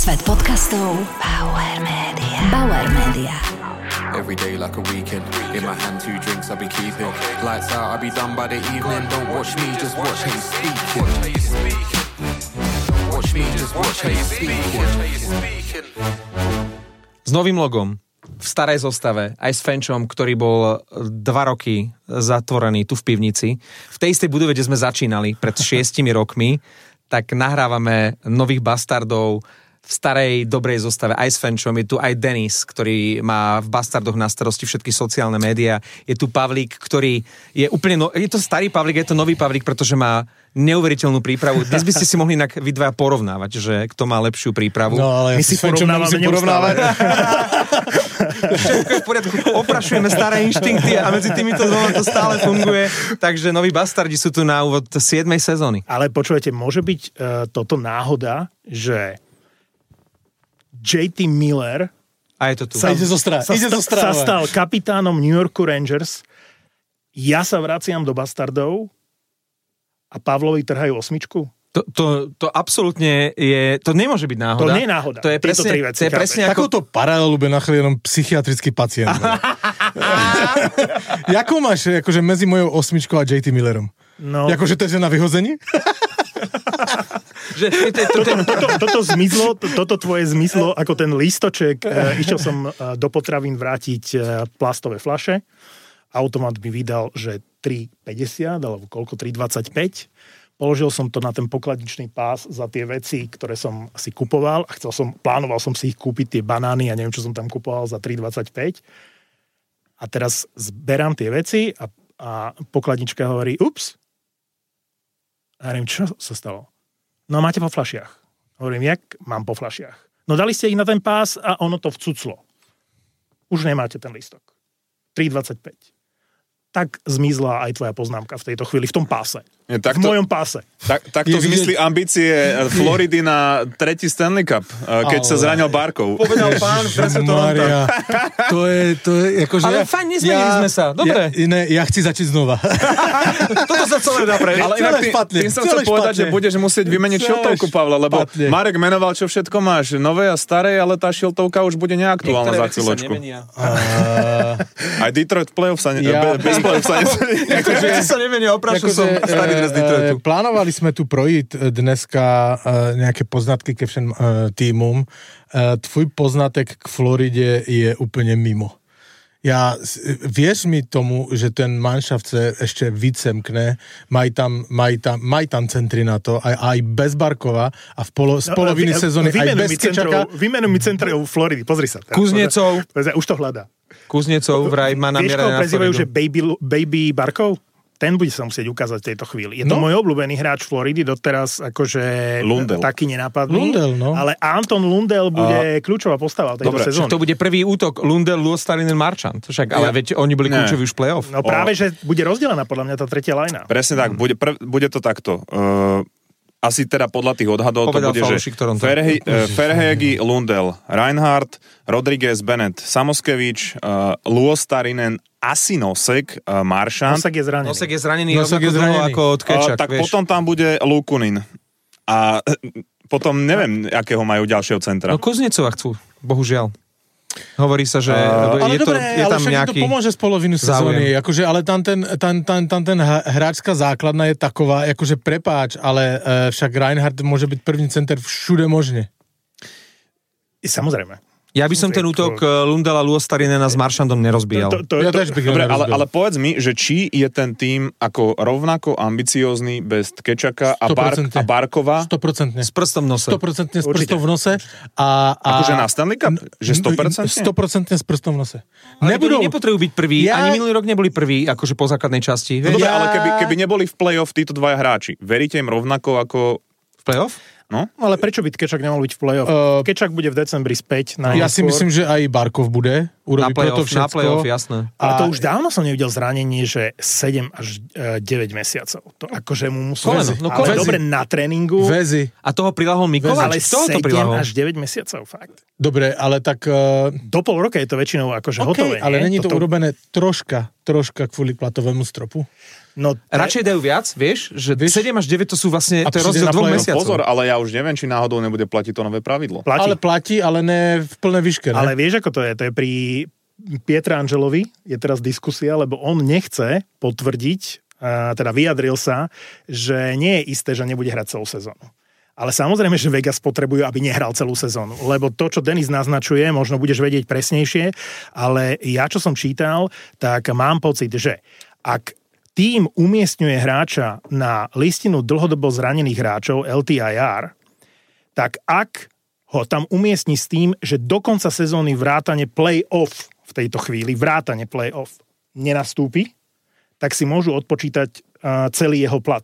Svet podcastov Bauer Media. Every day like a weekend. In my hand 2 drinks I'll be keeping. Lights out, I'll be done by the evening. Don't watch me, just watch how you speaking. Watch me, just watch how you speaking. S novým logom, v starej zostave, aj s Fenčom, ktorý bol 2 roky zatvorený tu v pivnici. V tej istej budove, kde sme začínali pred 6 rokmi, tak nahrávame nových bastardov v starej, dobrej zostave aj s Fenčom. Je tu aj Denis, ktorý má v Bastardoch na starosti všetky sociálne médiá. Je tu Pavlík, ktorý je úplne... Je to starý Pavlík, je to nový Pavlík, pretože má neuveriteľnú prípravu. Dnes by ste si mohli inak vy dvaja porovnávať, že kto má lepšiu prípravu. No, ale my si porovnávame neustále. Všetko je v poriadku. Oprašujeme staré inštinkty a medzi týmito dvoma to stále funguje. Takže noví bastardi sú tu na úvod 7. sezóny. Ale počujete, môže byť toto náhoda, že JT Miller a je to tu. sa stal kapitánom New Yorku Rangers. Ja sa vraciam do Bastardov a Pavlovi trhajú 8. To absolútne je... To nemôže byť náhoda. To nie je náhoda. To je presne ako... Takouto paralelu by nachádzal jenom psychiatrický pacient. Jakú máš akože medzi mojou 8 a JT Millerom? No. Akože to je na vyhození? Toto tvoje zmizlo ako ten lístoček. Išiel som do potravín vrátiť plastové fľaše. Automat mi vydal, že 3,50 alebo koľko, 3,25. Položil som to na ten pokladničný pás za tie veci, ktoré som si kupoval a plánoval som si ich kúpiť, tie banány a neviem, čo som tam kupoval za 3,25. A teraz zberám tie veci a pokladnička hovorí, ups. A neviem, čo sa stalo. No máte po fľašiach. Hovorím, jak mám po fľašiach? No dali ste ich na ten pás a ono to vcuclo. Už nemáte ten lístok. 3,25. Tak zmizla aj tvoja poznámka v tejto chvíli, v tom páse. V mojom páse. Takto zmyslí ambície Floridy na 3. Stanley Cup, keď sa zranil Barkov. Povedal pán, presne to on tam. To je akože... Ale fajn, nezmenili sme sa. Dobre. Ja chci začať znova. Toto sa celé dá prežiť. Ale inak tým som chcel povedať, že budeš musieť vymeniť šiltovku, Pavle, lebo Marek menoval, čo všetko máš. Nové a staré, ale tá šiltovka už bude neaktuálna za chvíľočku. Aj Detroit playoff sa sa nemenia, oprašil som starý dres Detroitu. Plánovali sme tu projít dneska nejaké poznatky ke všem týmům. Tvůj poznatek k Floride je úplně mimo. Věř mi tomu, že ten manšaft se ještě víc semkne, mají tam centry na to, aj bez Barkova a z poloviny sezóny aj bez Kečaka. Vymenuj mi centrov Floridy, pozri sa. Kuznecov. Už to hľadá. Kuznecov vraj má namierené na prezývajú, Floridu. že Baby Barkov? Ten bude sa musieť ukázať v tejto chvíli. Je to môj obľúbený hráč Floridy, doteraz akože Lundell. Taký nenápadný. No. Ale Anton Lundell bude kľúčová postava v tejto sezóne. To bude prvý útok Lundell, Luostarinen, Marchand. Ale veď oni boli kľúčoví už play-off. No práve, že bude rozdelená podľa mňa tá tretia lajna. Presne tak, bude to takto. Asi teda podľa tých odhadov povedal to bude, že Verhaeghe, Lundell, Reinhardt, Rodriguez, Bennett, Samoskevič, Luostarinen, asi Nosek, Marchand. Nosek je zranený. Ako od Kečak, tak vieš. Potom tam bude Lukunin. A potom neviem, akého majú ďalšieho centra. No Kuznecova chcú, bohužiaľ. Hovorí sa, že je tam nejaký... to pomôže z polovinu sezóny, akože, ale tam ten hráčská základna je taková, akože prepáč, ale však Reinhardt môže byť první center všude možne. Samozrejme. Ja by som ten útok Lundella, Luostarinena s Marchandom nerozbíjal. Dobre, ale povedz mi, že či je ten tím ako rovnako ambiciózny bez Kečaka a Barkova? 100%. S prstom v nose. 100% s prstom v nose. Akože na Stanley Cup? Že 100%? 100% s prstom v nose. Ale nepotrebujú byť prví. Ani minulý rok neboli prví, akože po základnej časti. No dobre, ale keby neboli v play-off títo dvaja hráči, veríte im rovnako ako... V play-off? No? Ale prečo by Kečak nemal byť v play-off? Kečak bude v decembri späť. Ja si myslím, že aj Barkov bude. Na play-off, jasné. Ale to už dávno som nevidel zranenie, že 7 až 9 mesiacov. To akože mu musí... Ale dobre na tréningu. Väzy. A toho prilahol Mikovač? Ale 7 až 9 mesiacov, fakt. Dobre, ale tak... Do pol roka je to väčšinou akože hotové. Ale není to urobené troška kvôli platovému stropu? Radšej dajú viac, vieš, že 7 až 9 to sú vlastne, to je rozdiel 2 mesiacov. Pozor, ale ja už neviem, či náhodou nebude platiť to nové pravidlo. Platí, ale ne v plnej výške. Ne? Ale vieš, ako to je? To je pri Pietrangelovi, je teraz diskusia, lebo on nechce potvrdiť, teda vyjadril sa, že nie je isté, že nebude hrať celú sezónu. Ale samozrejme, že Vegas potrebujú, aby nehral celú sezónu. Lebo to, čo Denis naznačuje, možno budeš vedieť presnejšie, ale ja, čo som čítal, tak mám pocit, že ak tým umiestňuje hráča na listinu dlhodobo zranených hráčov LTIR, tak ak ho tam umiestni s tým, že do konca sezóny vrátane play-off v tejto chvíli, vrátane play-off nenastúpi, tak si môžu odpočítať celý jeho plat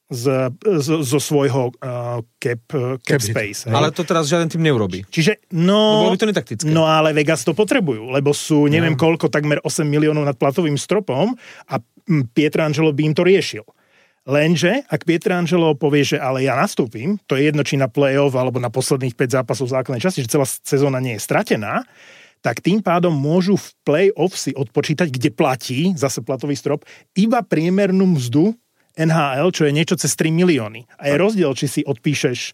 zo svojho cap space. Hej. Ale to teraz žiaden tým neurobí. Čiže, bolo by to netaktické. No ale Vegas to potrebujú, lebo sú neviem koľko, takmer 8 miliónov nad platovým stropom a Pietrangelo by im to riešil. Lenže, ak Pietrangelo povie, že ale ja nastúpim, to je jedno, či na play-off alebo na posledných 5 zápasov v základnej časti, že celá sezóna nie je stratená, tak tým pádom môžu v play-off si odpočítať, kde platí, zase platový strop, iba priemernú mzdu NHL, čo je niečo cez 3 milióny. A je rozdiel, či si odpíšeš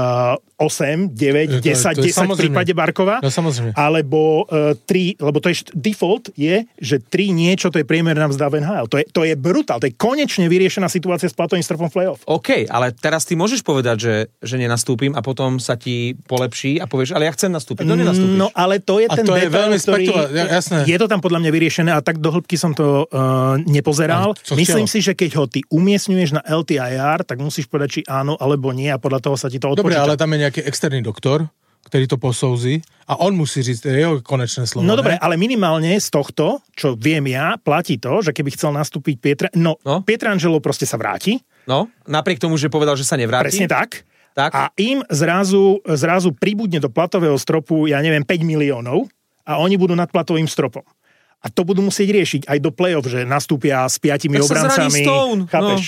8, 9, 10 v prípade Barkova, alebo 3, lebo to je default je, že 3 niečo, to je priemerná mzda v NHL. To je brutál, to je konečne vyriešená situácia s platovým stropom playoff. OK, ale teraz ty môžeš povedať, že nenastúpim a potom sa ti polepší a povieš, ale ja chcem nastúpiť. No nenastúpiš. No ale to je ten detail, ktorý... Jasné. Je to tam podľa mňa vyriešené a tak do hĺbky som to nepozeral. Myslím si, že keď ho ty umiestňuješ na LTIR, tak musíš povedať, či áno alebo nie a podľa toho sa ti to odpočíta. Dobre, ale tam je nejaký externý doktor, ktorý to posouzí a on musí říct jeho konečné slovo. No dobre, ale minimálne z tohto, čo viem ja, platí to, že keby chcel nastúpiť Pietrangelo proste sa vráti. No, napriek tomu, že povedal, že sa nevráti. Presne tak. A im zrazu pribudne do platového stropu, ja neviem, 5 miliónov a oni budú nad platovým stropom. A to budú musieť riešiť aj do play-off, že nastúpia s 5 obrancami. Chápeš?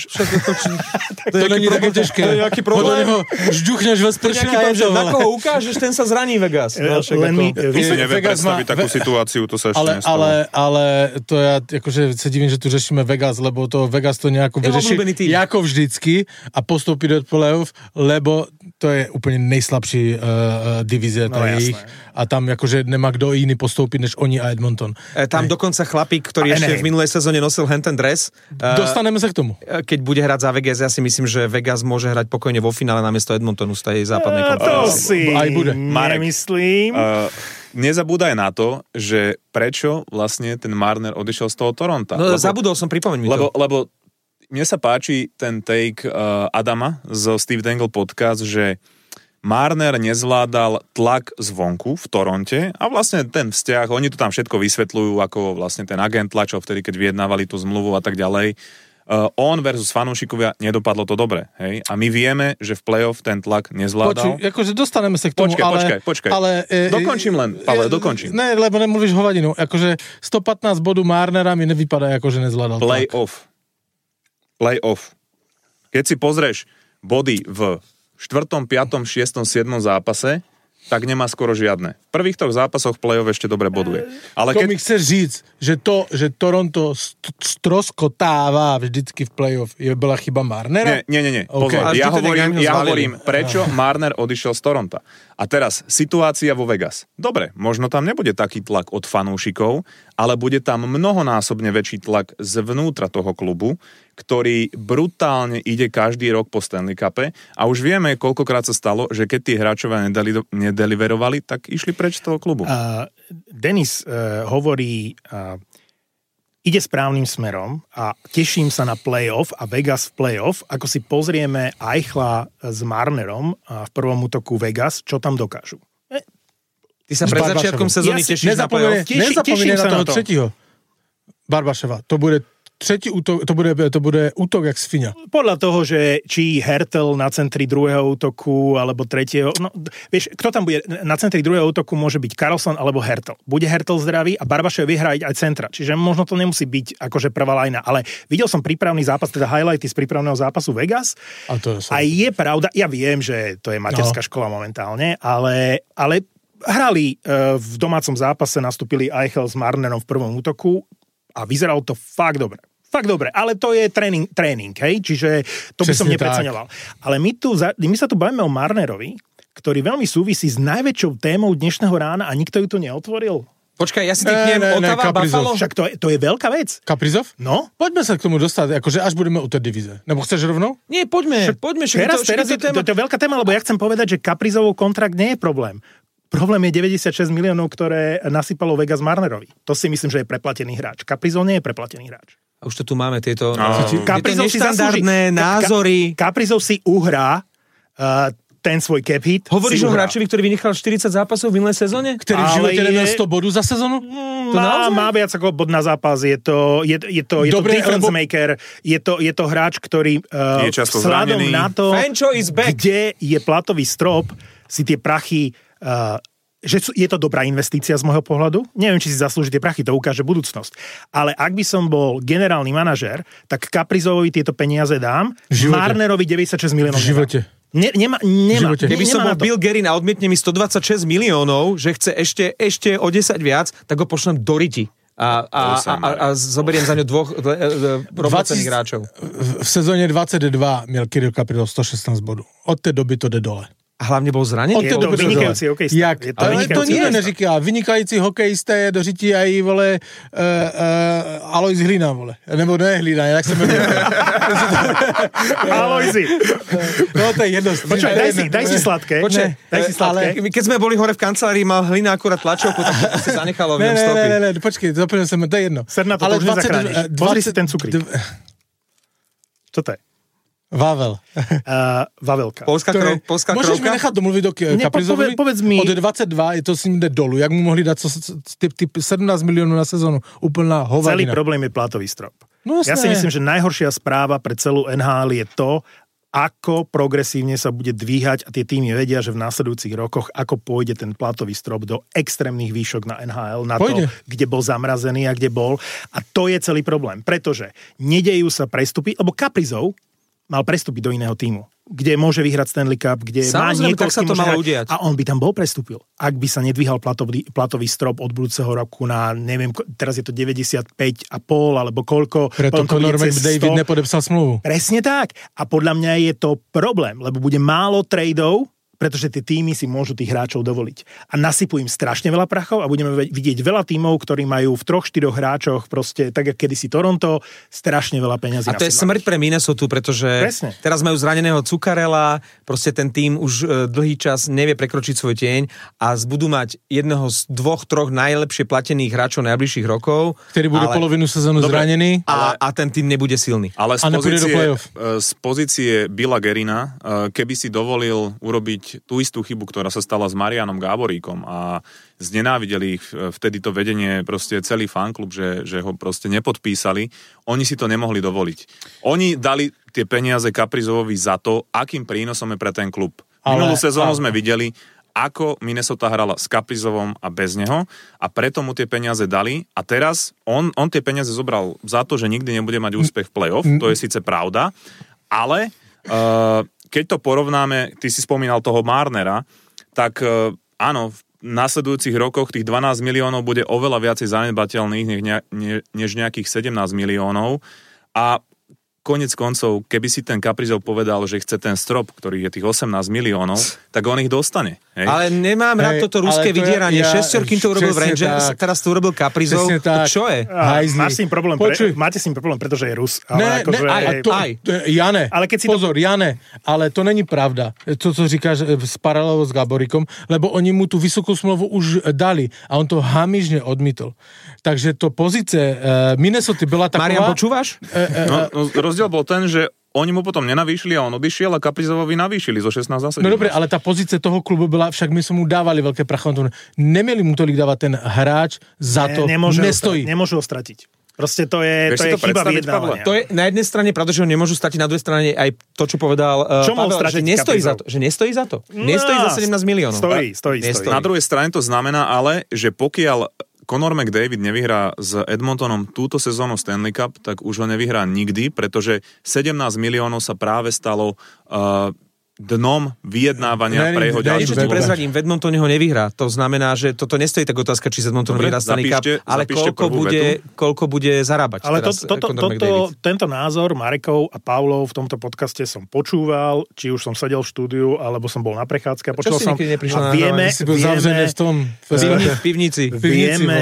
To není také ťažké. To je nejaký problém. Žďuchneš ve sprše. Na koho ukážeš, ten sa zraní Vegas. Vy si neviem predstaviť takú situáciu, to sa ešte nestalo. Ale to ja akože sa divím, že tu řešíme Vegas, lebo to Vegas to nejako vyřeší ako vždycky a postupí do play-off, lebo to je úplne nejslabší divízia ich a tam akože nemá kdo iný postúpiť než oni a Edmonton. Tam dokonca chlapík, ktorý ešte v minulej sezóne nosil ten dres. Dostaneme sa k tomu. Keď bude hrať za Vegas, ja si myslím, že Vegas môže hrať pokojne vo finále namiesto Edmontonu z tej západnej konferencie. To si aj bude. Nemyslím. Nezabúdaj na to, že prečo vlastne ten Marner odišiel z toho Toronta. No zabudol som, pripomeň mi to. Lebo mne sa páči ten take Adama zo Steve Dangle podcast, že Marner nezvládal tlak zvonku v Toronte a vlastne ten vzťah, oni to tam všetko vysvetľujú, ako vlastne ten agent tlačil vtedy, keď vyjednávali tú zmluvu a tak ďalej. On versus fanúšikovia, nedopadlo to dobre. Hej? A my vieme, že v play-off ten tlak nezvládal. Akože dostaneme sa k tomu, Počkaj. Ale, dokončím len, Pavle, dokončím. Ne, lebo nemluvíš hovadinu. Akože 115 bodů Marnera mi nevypadá, akože nezvládal Play-off. Keď si pozrieš body v 4., 5., 6., 7. zápase, tak nemá skoro žiadne. V prvých 3 zápasoch play-off ešte dobre boduje. Ale to mi chceš říct, že Toronto stroskotává vždycky v play-off, bola chyba Marnera? Nie. Okay. Pozor, ja hovorím, prečo Marner odišiel z Toronta. A teraz, situácia vo Vegas. Dobre, možno tam nebude taký tlak od fanúšikov, ale bude tam mnohonásobne väčší tlak zvnútra toho klubu, ktorý brutálne ide každý rok po Stanley Cupe a už vieme, koľkokrát sa stalo, že keď tí hráčovia nedeliverovali, tak išli preč z toho klubu. Denis hovorí, ide správnym smerom a teším sa na play-off a Vegas v play-off. Ako si pozrieme Eichla s Marnerom v prvom útoku Vegas, čo tam dokážu. Ty sa pred začiatkom sezóny tešíš na play-off? Nezapomínaj na toho tretího Barbaševa. To bude tretí útok, to bude útok jak svinia. Podľa toho, že či Hertel na centri druhého útoku, alebo tretieho, no vieš, kto tam bude, na centri druhého útoku môže byť Karlsson alebo Hertel. Bude Hertel zdravý a Barbašev vyhrá aj centra, čiže možno to nemusí byť akože prvá lajna, ale videl som prípravný zápas, teda highlighty z prípravného zápasu Vegas a je pravda, ja viem, že to je materská škola momentálne, ale hrali v domácom zápase, nastúpili Eichel s Marnerom v prvom útoku a vyzeralo to fakt dobre. fakt dobre, ale to je tréning, hej, čiže to by som nepreceňoval. Ale my sa tu bavíme o Marnerovi, ktorý veľmi súvisí s najväčšou témou dnešného rána a nikto ju tu neotvoril. Počkaj, ja si typnem Ottawa, Buffalo. Však to je veľká vec. Kaprizov? No. Poďme sa k tomu dostať, akože až budeme u tej divíze. Nebo chceš rovnou? Nie, poďme. Teraz je to veľká téma, lebo ja chcem povedať, že Kaprizovou kontrakt nie je problém. Problém je 96 miliónov, ktoré nasypalo Vegas Marnerovi. To si myslím, že je preplatený hráč. Kaprizov nie je preplatený hráč. A už to tu máme, tieto neštandardné názory. Kaprizov si uhrá ten svoj cap hit. Hovoríš o hráčovi, ktorý vynechal 40 zápasov v minulej sezóne? Ktorý v živote nemal 100 bodov za sezónu? Má viac ako bod na zápas. Je to difference maker. Je to hráč, ktorý vzhľadom na to, kde je platový strop, si tie prachy... že je to dobrá investícia z môjho pohľadu. Neviem, či si zaslúži tie prachy, to ukáže budúcnosť. Ale ak by som bol generálny manažér, tak Kaprizovovi tieto peniaze dám, Marnerovi 96 miliónov. V živote. Nemá. Keby som bol Bill Guerin a odmietne mi 126 miliónov, že chce ešte o 10 viac, tak ho pošlem do riti. A zoberiem za ňo dvoch rovnocenných hráčov. V sezóne 22 miel Kirill Kaprizov 116 bodov. Od tej doby to jde dole. A hlavne bol zranený? Je to vynikající hokejista. Ale to nikto neříká. Vynikající hokejista je do řití aj, vole, Alois Hlina, vole. Nebo ne Hlina, jak se jmenuje. Aloisi. No to je jedno. Počkaj, daj si sladké. Daj si sladké. Keď sme boli hore v kancelárii, mal Hlina akurát tlačovku, tak si zanechalo v ňom stopy. Ne, počkej, doplňujem sa, to je jedno. Ser na to už nezachrániš. Pozri si ten cukrík. Čo to je? Vavel. Vavelka. Polská krovka. Môžeš mi nechať domluviť do Kaprizovi? Povedz mi. Od 22 je to s ním jde dolu. Jak mu mohli dať typ 17 miliónov na sezónu? Úplná hovadina. Celý problém je platový strop. No, ja si myslím, že najhoršia správa pre celú NHL je to, ako progresívne sa bude dvíhať a tie týmy vedia, že v následujúcich rokoch, ako pôjde ten platový strop do extrémnych výšok na NHL, na to, kde bol zamrazený a kde bol. A to je celý problém, pretože nedejú sa prestupy, lebo Kaprizov mal prestúpiť do iného tímu, kde môže vyhrať Stanley Cup, kde má niekoľký možnosť. A on by tam bol prestúpil, ak by sa nedvíhal platový strop od budúceho roku na, neviem, teraz je to 95,5 alebo koľko. Preto Conor McDavid nepodepsal smluvu. Presne tak. A podľa mňa je to problém, lebo bude málo tradeov, pretože tie týmy si môžu tých hráčov dovoliť. A nasypujú im strašne veľa prachov a budeme vidieť veľa tímov, ktorí majú v 3-4 hráčoch proste, tak ako kedysi Toronto, strašne veľa peňazí. A to je smrť pre Minnesota, pretože teraz majú zraneného Zuccarella, proste ten tím už dlhý čas nevie prekročiť svoj tieň a budú mať jedného z 2-3 najlepšie platených hráčov najbližších rokov. Ktorý bude polovinu sezónu zranený. A ten tím nebude silný. Ale z pozície Billa Guerina, keby si dovolil urobiť tú istú chybu, ktorá sa stala s Marianom Gáboríkom a znenávideli ich vtedy to vedenie, proste celý fanklub, že ho proste nepodpísali, oni si to nemohli dovoliť. Oni dali tie peniaze Kaprizovovi za to, akým prínosom je pre ten klub. Minulú sezónu sme videli, ako Minnesota hrala s Kaprizovom a bez neho a preto mu tie peniaze dali a teraz on tie peniaze zobral za to, že nikdy nebude mať úspech v play-off, to je síce pravda, ale keď to porovnáme, ty si spomínal toho Marnera, tak áno, v nasledujúcich rokoch tých 12 miliónov bude oveľa viacej zanedbateľných než nejakých 17 miliónov a konec koncov, keby si ten Kaprizov povedal, že chce ten strop, ktorý je tých 18 miliónov, tak on ich dostane. Hej? Ale nemám rád toto ruské vydieranie. Šesťorkým to urobil v Rangers, teraz to urobil Kaprizov. To čo je? Máte s tým problém, pretože je Rus. Ale Jane, pozor, Jane, ale to není pravda. To, co říkáš s paralelou s Gáboríkom, lebo oni mu tú vysokú smlouvu už dali a on to hamižne odmítol. Takže to pozice Minnesota byla taková... Marian, počúvaš? Rozdiel bol ten, že oni mu potom nenavýšili a on odišiel a Kaprizovovi navýšili zo 16 na 17. No dobre, ale tá pozícia toho klubu byla, však my sme mu dávali veľké prachy. Nemieli mu tolik dávať ten hráč za to, nestojí. Nemôžu ho stratiť. Proste to je chyba vyjednávania. To je na jednej strane, pretože ho nemôžu stratiť, na druhej strane aj to, čo povedal Pavel, že nestojí za to. Že nestojí za to. Nestojí za 17 miliónov. Stojí. Na druhej strane to znamená ale, že pokiaľ Conor McDavid nevyhrá s Edmontonom túto sezónu Stanley Cup, tak už ho nevyhrá nikdy, pretože 17 miliónov sa práve stalo dnom vyjednávania pre jeho ďalšiu zmluvu. Prezradím, v Edmontone ho nevyhrá. To znamená, že toto nestojí tak otázka, či z Edmontonu vyhrá Stanley Cup, ale koľko bude zarábať. Ale tento názor Marekov a Pavlov v tomto podcaste som počúval, či už som sedel v štúdiu, alebo som bol na prechádzke. Čo si nikdy neprišiel na v pivnici. Vieme,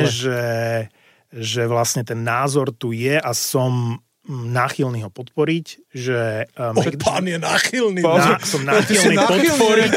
že vlastne ten názor tu je a som náchylný ho podporiť, že... pán je náchylný. Som náchylný podporiť.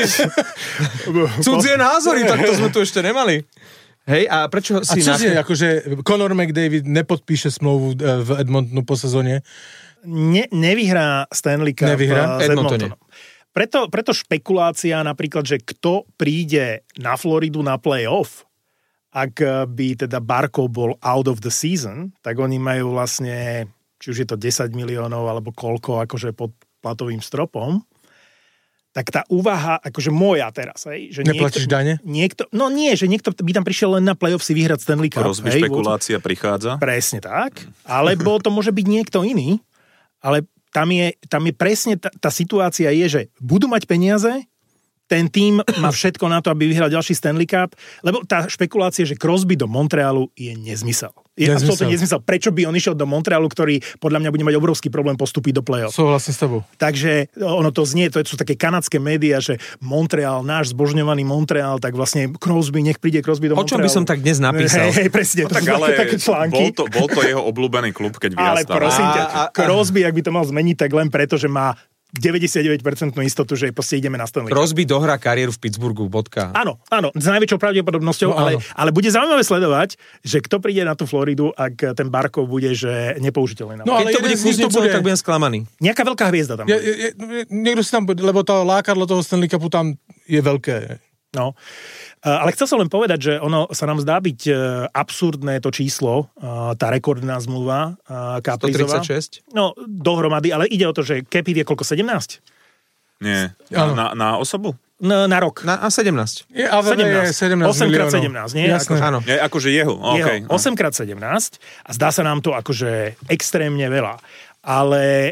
Cudzie názory, tak to sme tu ešte nemali. Hej, a prečo si... A čo si, akože Conor McDavid nepodpíše smlouvu v Edmontonu po sezóne? Nevyhrá Stanley Cup z Edmontonu. Preto špekulácia napríklad, že kto príde na Floridu na playoff, ak by teda Barkov bol out of the season, tak oni majú vlastne... či už je to 10 miliónov, alebo koľko, akože pod platovým stropom, tak tá úvaha, akože moja teraz, hej, že neplatíš dane? Že niekto by tam prišiel len na playoff si vyhrať Stanley Cup. Špekulácia prichádza. Presne tak. Alebo to môže byť niekto iný, ale tam je presne, tá situácia je, že budú mať peniaze, ten tím má všetko na to, aby vyhral ďalší Stanley Cup, lebo tá špekulácia, že Crosby do Montrealu je nezmysel. Je absolútne nezmysel. Prečo by on išiel do Montrealu, ktorý podľa mňa bude mať obrovský problém postúpiť do play-off. Súhlasím s tebou. Takže ono to znie, to sú také kanadské médiá, že Montreal, náš zbožňovaný Montreal, tak vlastne nech príde Crosby do Montrealu. O čom by som tak dnes napísal? Hej, presne. No, tak ale také články. Bol to jeho obľúbený klub, keď vyrastal. Ale prosím ťa, Crosby, ak by to mal zmeniť, tak len preto, že má 99% istotu, že proste ideme na Stanley Cup. Crosby dohrá kariéru v Pittsburghu, bodka. Áno, s najväčšou pravdepodobnosťou, ale bude zaujímavé sledovať, že kto príde na tú Floridu, ak ten Barkov bude, že nepoužiteľný. No, ale keď to bude Kuznecov, tak budem sklamaný. Nejaká veľká hviezda tam. Niekto si tam, lebo to lákadlo toho Stanley Cupu tam je veľké. No. Ale chcel som len povedať, že ono sa nám zdá byť absurdné to číslo, tá rekordná zmluva Kaprizová. 136? No, dohromady, ale ide o to, že Capit je koľko, 17? Nie, na osobu? Na rok. Na 17. Je 17 miliónov. 8x17, nie? Áno. Akože jeho. Okay. 8x17 a zdá sa nám to akože extrémne veľa. Ale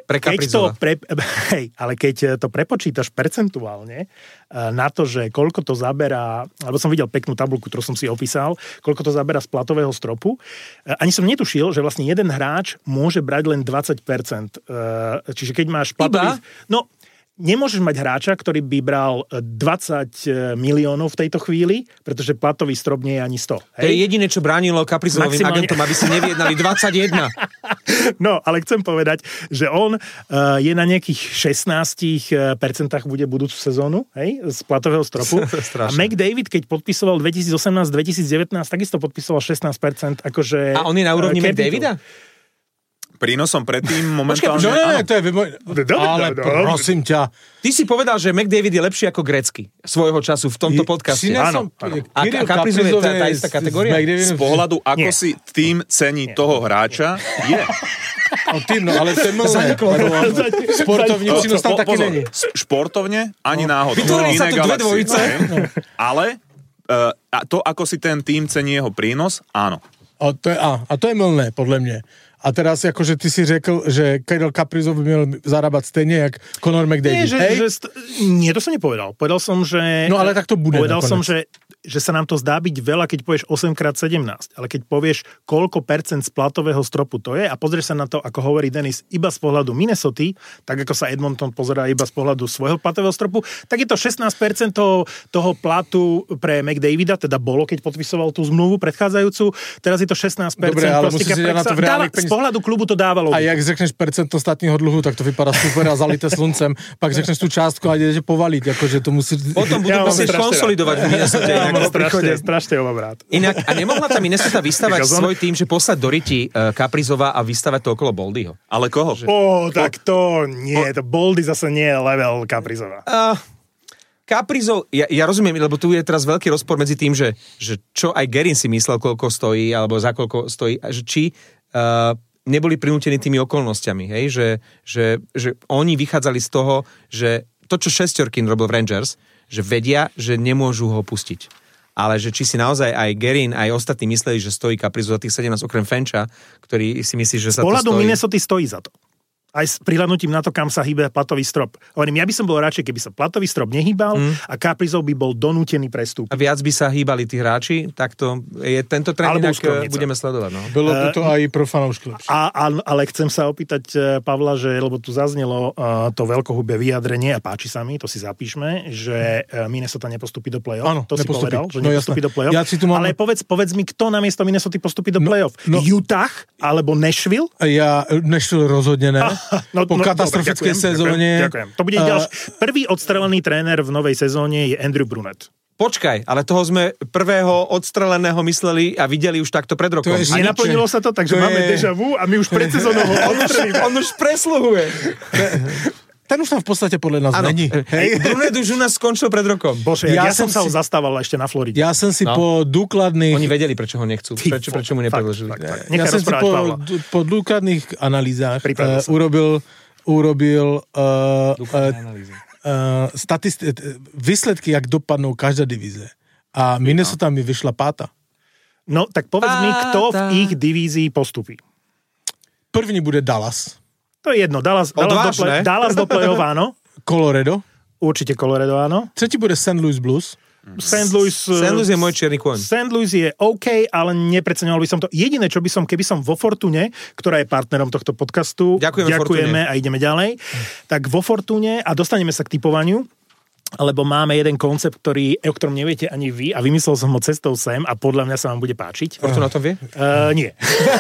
keď to prepočítaš percentuálne na to, že koľko to zaberá, alebo som videl peknú tabuľku, ktorú som si opísal, koľko to zaberá z platového stropu, ani som netušil, že vlastne jeden hráč môže brať len 20%. Čiže keď máš platový... No, nemôžeš mať hráča, ktorý by bral 20 miliónov v tejto chvíli, pretože platový strop nie je ani 100. Hej? To je jediné, čo bránilo Kaprizovým agentom, aby si nevyjednali 21. No, ale chcem povedať, že on je na nejakých 16% bude budúcu sezónu, hej, z platového stropu. A McDavid, keď podpisoval 2018-2019, takisto podpisoval 16%. Akože, a on je na úrovni McDavida? Prínosom predtým momentálne... to je... Ale prosím ťa. Ty si povedal, že McDavid je lepší ako Gretzky svojho času v tomto podcaste. Áno. A Kaprizov je tá istá kategória? Z pohľadu, ako si tým cení toho hráča, je. Ale to je milné. Sportovne prínos tam taký není. Športovne ani náhodou. Vytvorili sa tu dve dvojice. Ale to, ako si ten tým cení jeho prínos, áno. A to je milné, podľa mňa. A teraz akože ty si řekl, že Kirill Kaprizov by mal zarábať stejne jak Conor McDavid. Nie, to som nepovedal. Povedal som, že... No ale tak to bude. Povedal som, že sa nám to zdá byť veľa, keď povieš 8x17. Ale keď povieš, koľko percent z platového stropu to je a pozrieš sa na to, ako hovorí Denis, iba z pohľadu Minnesota, tak ako sa Edmonton pozerá iba z pohľadu svojho platového stropu, tak je to 16% toho platu pre McDavida, teda bolo, keď podpisoval tú zmluvu predchádzajúcu. Teraz je to 16%. Dobre, ale musíš si na to v reálnych z pohľadu klubu to dávalo. A jak řekneš percento statního dlhu, tak to vypadá super a zalité sluncem. Pak řekneš tú částku a ideš povaliť. Akože to musí... Potom budú musieť konsolidovať v Minnesota. Strašne obavráť. Inak, a nemohla tam Minnesota vystavať svoj tým, že poslať do riti Kaprizova a vystavať to okolo Boldyho? Ale koho? Tak to nie. To Boldy zase nie je level Kaprizova. Kaprizov, ja rozumiem, lebo tu je teraz veľký rozpor medzi tým, že čo aj Gerin si myslel, koľko stojí, alebo za koľko stojí, že či neboli prinútení tými okolnostiami, hej? Že oni vychádzali z toho, že to, čo Šesťorkin robil v Rangers, že vedia, že nemôžu ho pustiť. Ale že či si naozaj aj Gerin, aj ostatní mysleli, že stojí Kaprizov za tých 17 okrem Fenča, ktorý si myslí, že sa to stojí. Z pohľadu Minnesota stojí za to. Aj s prihľadnutím na to, kam sa hýbe platový strop. Hovorím, ja by som bol radšej, keby sa platový strop nehýbal a Kaprizov by bol donútený prestup. A viac by sa hýbali tí hráči, tak to je tento trend, inak budeme sledovať. No. Bolo by to aj pro fanoušky lepšie. Ale chcem sa opýtať Pavla, že, lebo tu zaznelo to veľkohubé vyjadrenie a páči sa mi, to si zapíšme, že Minnesota nepostupí do play-off. Áno, to nepostupí. Si povedal, že nepostupí do play-off. Ale povedz mi, kto namiesto Minnesota postupí do play-off? Utah alebo Nashville? Nashville rozhodne ne. Po katastrofickej sezóne. Ďakujem. To bude ďalší. Prvý odstrelený tréner v novej sezóne je Andrew Brunette. Počkaj, ale toho sme prvého odstreleného mysleli a videli už takto pred rokom. Nenaplnilo sa to, takže máme déjà vu a my už pred sezónou on už presluhuje. Ten už tam v podstate podľa nás není. Brunette už u nás skončil pred rokom. Bože, ja som sa ho zastával ešte na Floride. Ja som si po dôkladných... Oni vedeli, prečo ho nechcú. Prečo mu nepredložili. Ja som si po dôkladných analýzách urobil výsledky, jak dopadnú každá divíze. A Minnesota mi vyšla 5. No, tak povedz mi, kto v ich divízii postupí. První bude Dallas. To je jedno. Dallas do play-off, áno. Colorado. Určite Colorado, áno. Tretí bude St. Louis Blues. St. Louis je môj čierny kôň. St. Louis je OK, ale nepreceňoval by som to. Jediné, čo by som, keby som vo Fortune, ktorá je partnerom tohto podcastu, ďakujeme a ideme ďalej, tak vo Fortune a dostaneme sa k tipovaniu, lebo máme jeden koncept, o ktorom neviete ani vy a vymyslel som ho cestou sem a podľa mňa sa vám bude páčiť. Fortuna to vie? Nie.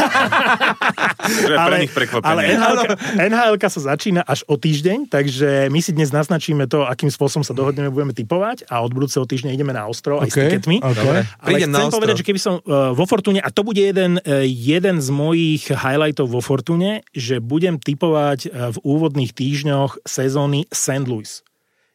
ale NHL-ka sa začína až o týždeň, takže my si dnes naznačíme to, akým spôsobom sa dohodneme, budeme tipovať a od budúceho týždňa ideme na ostro aj s tiketmi. Okay. Ale chcem povedať, že keby som vo Fortune, a to bude jeden z mojich highlightov vo Fortune, že budem tipovať v úvodných týždňoch sezóny St. Louis.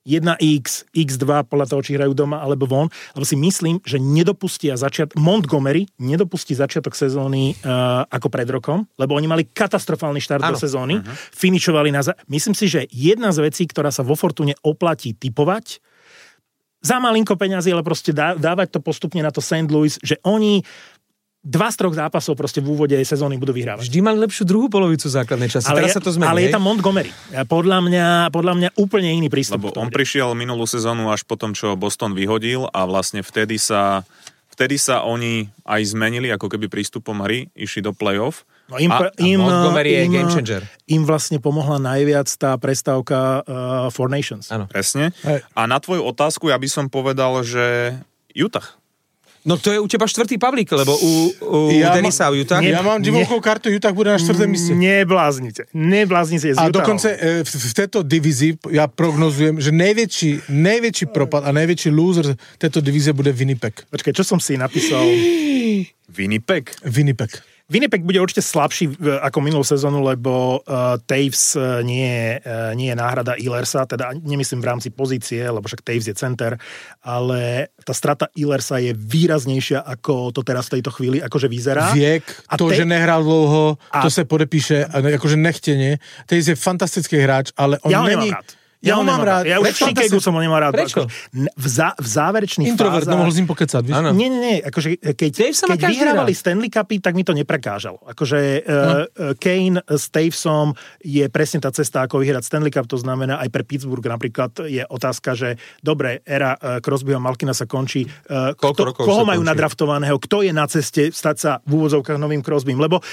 1x, x2 podľa toho, či hrajú doma alebo von, lebo si myslím, že Montgomery nedopustí začiatok sezóny ako pred rokom, lebo oni mali katastrofálny štart do sezóny, finišovali myslím si, že jedna z vecí, ktorá sa vo Fortune oplatí tipovať, za malinko peňazí, ale proste dávať to postupne na to St. Louis, že oni 2 z 3 zápasov proste v úvode sezóny budú vyhrávať. Vždy mali lepšiu druhú polovicu základnej časti. Teraz sa to zmení. Ale je tam Montgomery. Podľa mňa úplne iný prístup. Lebo on prišiel minulú sezónu až po tom, čo Boston vyhodil a vlastne vtedy sa oni aj zmenili, ako keby prístupom hry, išli do play-off. No Montgomery je game changer. Im vlastne pomohla najviac tá prestávka Four Nations. Áno. Presne. A na tvoju otázku ja by som povedal, že Utah. No to je u teba 4. Pavlík, lebo u Denisa u Utah. Ja mám divokú kartu, Utah bude na 4. mieste. Nebláznite z Utah. A dokonce v tejto divízii ja prognozujem, že najväčší propad a najväčší loser tejto divízie bude Winnipeg. Počkaj, čo som si napísal? Winnipeg. Winnipeg bude určite slabší ako minulú sezónu, lebo Taves nie je náhrada Illersa, teda nemyslím v rámci pozície, lebo však Taves je center, ale tá strata Illersa je výraznejšia, ako to teraz v tejto chvíli akože vyzerá. Viek, že nehral dlho, to sa podepíše, akože nechtenie. Taves je fantastický hráč, ale on není... Ja ho mám rád. Ja už v Chicagu som ho nemal rád. Prečo? V záverečných Introvert, fázach... mohol s ním pokecať, víš? Nie. Akože, keď vyhrávali Stanley Cupy, tak mi to neprekážalo. Akože Kane s Tavesom je presne tá cesta, ako vyhrať Stanley Cup. To znamená, aj pre Pittsburgh napríklad je otázka, že dobre, éra Crosbyho a Malkina sa končí. Koho majú nadraftovaného? Kto je na ceste stať sa v úvodzovkách novým Crosbym? Lebo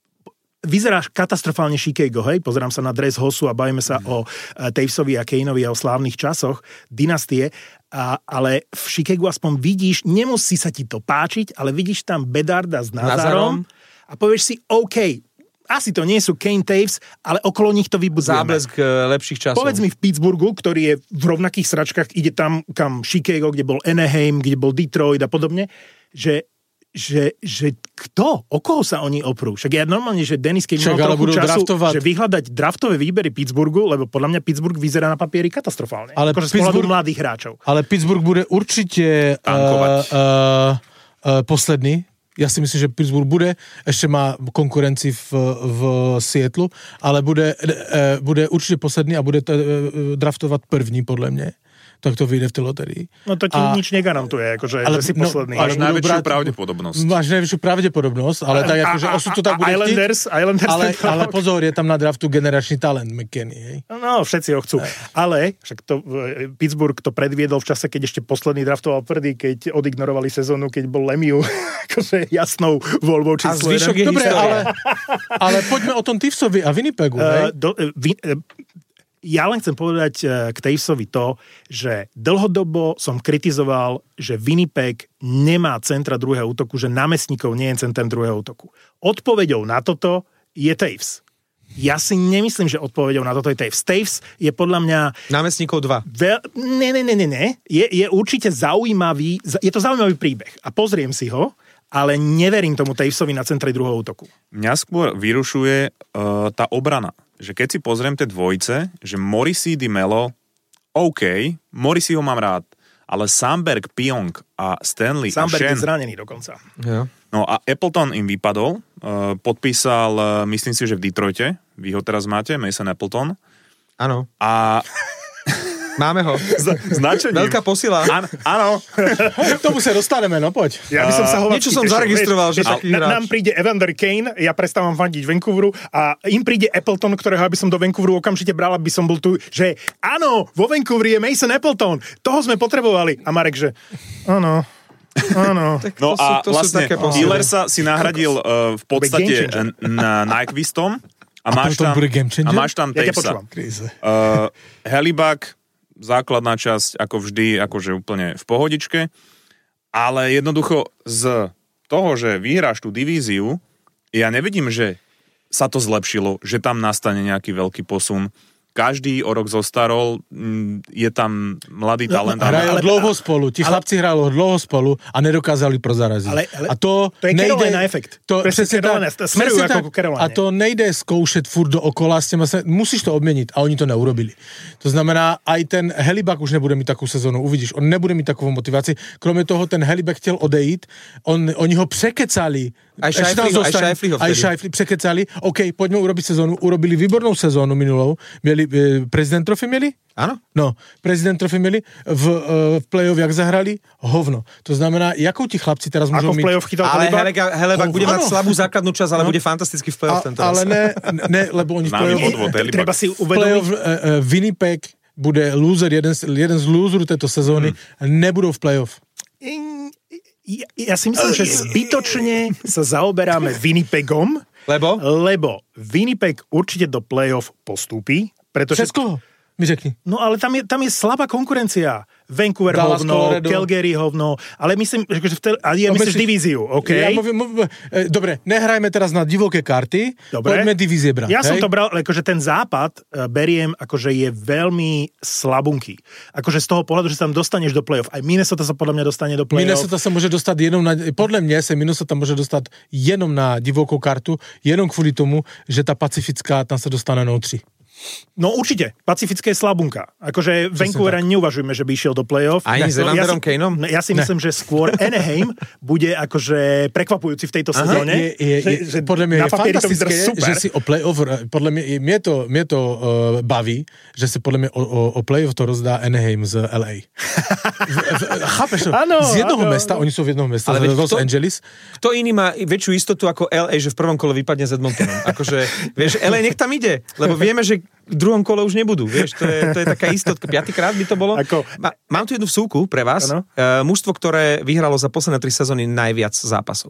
vyzerá katastrofálne Chicago, hej? Pozerám sa na dres Hossu a bavíme sa o Tavesovi a Kaneovi a o slávnych časoch dynastie, ale v Chicagu aspoň vidíš, nemusí sa ti to páčiť, ale vidíš tam Bedarda s Nazarom a povieš si, OK, asi to nie sú Kane Taves, ale okolo nich to vybudujeme. Záblesk lepších časov. Povedz mi v Pittsburghu, ktorý je v rovnakých sračkách, ide tam, kam Chicago, kde bol Anaheim, kde bol Detroit a podobne, že kto? O koho sa oni oprú? Však ja normálne, že Denis, keď mal trochu času, že vyhľadať draftové výbery Pittsburghu, lebo podľa mňa Pittsburgh vyzerá na papieri katastrofálne. Ale akože z pohľadu mladých hráčov. Ale Pittsburgh bude určite posledný. Ja si myslím, že Pittsburgh ešte má konkurencii v Seattlu, ale bude určite posledný a bude draftovať první, podľa mňa. tak to vyjde v tej lotérii. No to ti nič negarantuje, akože, že si posledný. Máš najväčšiu pravdepodobnosť. Máš najväčšiu pravdepodobnosnosť, ale tak akože osud to tak bude Islanders ale pozor, je tam na draftu generačný talent McKennie, hej? No, všetci ho chcú. Ale však to Pittsburgh to predviedol v čase, keď ešte posledný draftoval prvý, keď odignorovali sezónu, keď bol Lemieux akože jasnou voľbou číslo 1. Dobre, ale poďme o tom Tivsovi a Winnipegu, hej? Ja len chcem povedať k Tavesovi to, že dlhodobo som kritizoval, že Winnipeg nemá centra druhého útoku, že námestníkov nie je centrum druhého útoku. Odpoveďou na toto je Taves. Ja si nemyslím, že odpoveďou na toto je Taves. Taves je podľa mňa... Námestníkov 2. Nie. Je určite zaujímavý, je to zaujímavý príbeh. A pozriem si ho, ale neverím tomu Tavesovi na centre druhého útoku. Mňa skôr vyrušuje tá obrana. Že keď si pozriem tie dvojice, že Morrissey, Di Melo, OK, Morrissey ho mám rád, ale Samberg, Pionk a Stanley Samberg a Shen... je zranený dokonca. Ja. No a Appleton im vypadol, podpísal, myslím si, že v Detroite, vy ho teraz máte, Mason Appleton. Áno. A... Máme ho. Značením. Veľká posila. Áno. K tomu sa dostaneme, no poď. Ja by som sa niečo som zaregistroval, že taký hráč. Nám príde Evander Kane, ja prestávam fandiť Vancouveru a im príde Appleton, ktorého by som do Vancouveru okamžite bral, aby som bol tu, že áno, vo Vancouveri je Mason Appleton, toho sme potrebovali. A Marek, že áno. No a vlastne Hillersa si nahradil v podstate Nyquistom a máš tam Tavesa. Hellebuyck, základná časť, ako vždy, akože úplne v pohodičke, ale jednoducho z toho, že vyhráš tú divíziu, ja nevidím, že sa to zlepšilo, že tam nastane nejaký veľký posun. Každý o rok zostarol, je tam mladý talent. Hrajú dlho spolu, chlapci hrajú dlho spolu a nedokázali prozaraziť. A to je Carolina efekt. Smerujú ako Carolina. A to nejde skoušet furt dookola, musíš to obmeniť a oni to neurobili. To znamená, aj ten Hellebuyck už nebude mít takú sezónu, uvidíš, on nebude mít takovou motivaci. Kromě toho, ten Hellebuyck chtěl odejít, oni ho překecali. Aj Scheifele překecali. OK, poďme urobiť sezónu. Urobili výbornou sezónu minulou. Prezident trofy mieli? Áno. No, prezident trofy mieli v play-off, jak zahrali? Hovno. To znamená, jakou ti chlapci teraz môžu mít... Ale Hellebuyck bude mať slabú základnú časť, ale bude fantasticky v play-off tento raz. Ale ne, lebo oni v play-off... Treba si uvedomiť... Winnipeg bude loser, jeden z loserů této sezóny, nebudou v play-off. Ja si myslím, že zbytočne sa zaoberáme Winnipegom, lebo Winnipeg určite do play-off postúpi, pretože... Přes koho? Mi řekni. No ale tam je slabá konkurencia. Vancouver Dallas, hovno, Colorado. Calgary hovno, ale myslím, že myslíš divíziu, OK? Ja dobre, nehrajme teraz na divoké karty, poďme divízie brať. Ja som to bral, akože ten západ beriem, akože je veľmi slabunký. Akože z toho pohľadu, že sa tam dostaneš do play-off. Aj Minnesota sa podľa mňa dostane do play-off. Minnesota sa môže dostať podľa mňa sa Minnesota môže dostať jenom na divokú kartu, jenom kvôli tomu, že tá pacifická tam sa dostane na 3. No určite, pacifická je slabunka. Akože Vancouvera neuvažujeme, že by išiel do play-off. Ani s Evanderom Kaneom? Ja si myslím, že skôr Anaheim bude akože prekvapujúci v tejto sezóne. Podľa mňa je fantastické, že si o play-off, podľa mňa mne to baví, že si podľa mňa o play-off to rozdá Anaheim z LA. Chápeš to? Z jednoho mesta, oni sú v jednom mesta, z Los Angeles. Kto iný má väčšiu istotu ako LA, že v prvom kole vypadne z Edmontonom? Akože, vieš, LA nech tam ide, lebo vieme, že v druhom kole už nebudú, vieš, to je taká istotka. 5-krát by to bolo. Mám tu jednu vsúku pre vás. Mužstvo, ktoré vyhralo za posledné 3 sezóny najviac zápasov.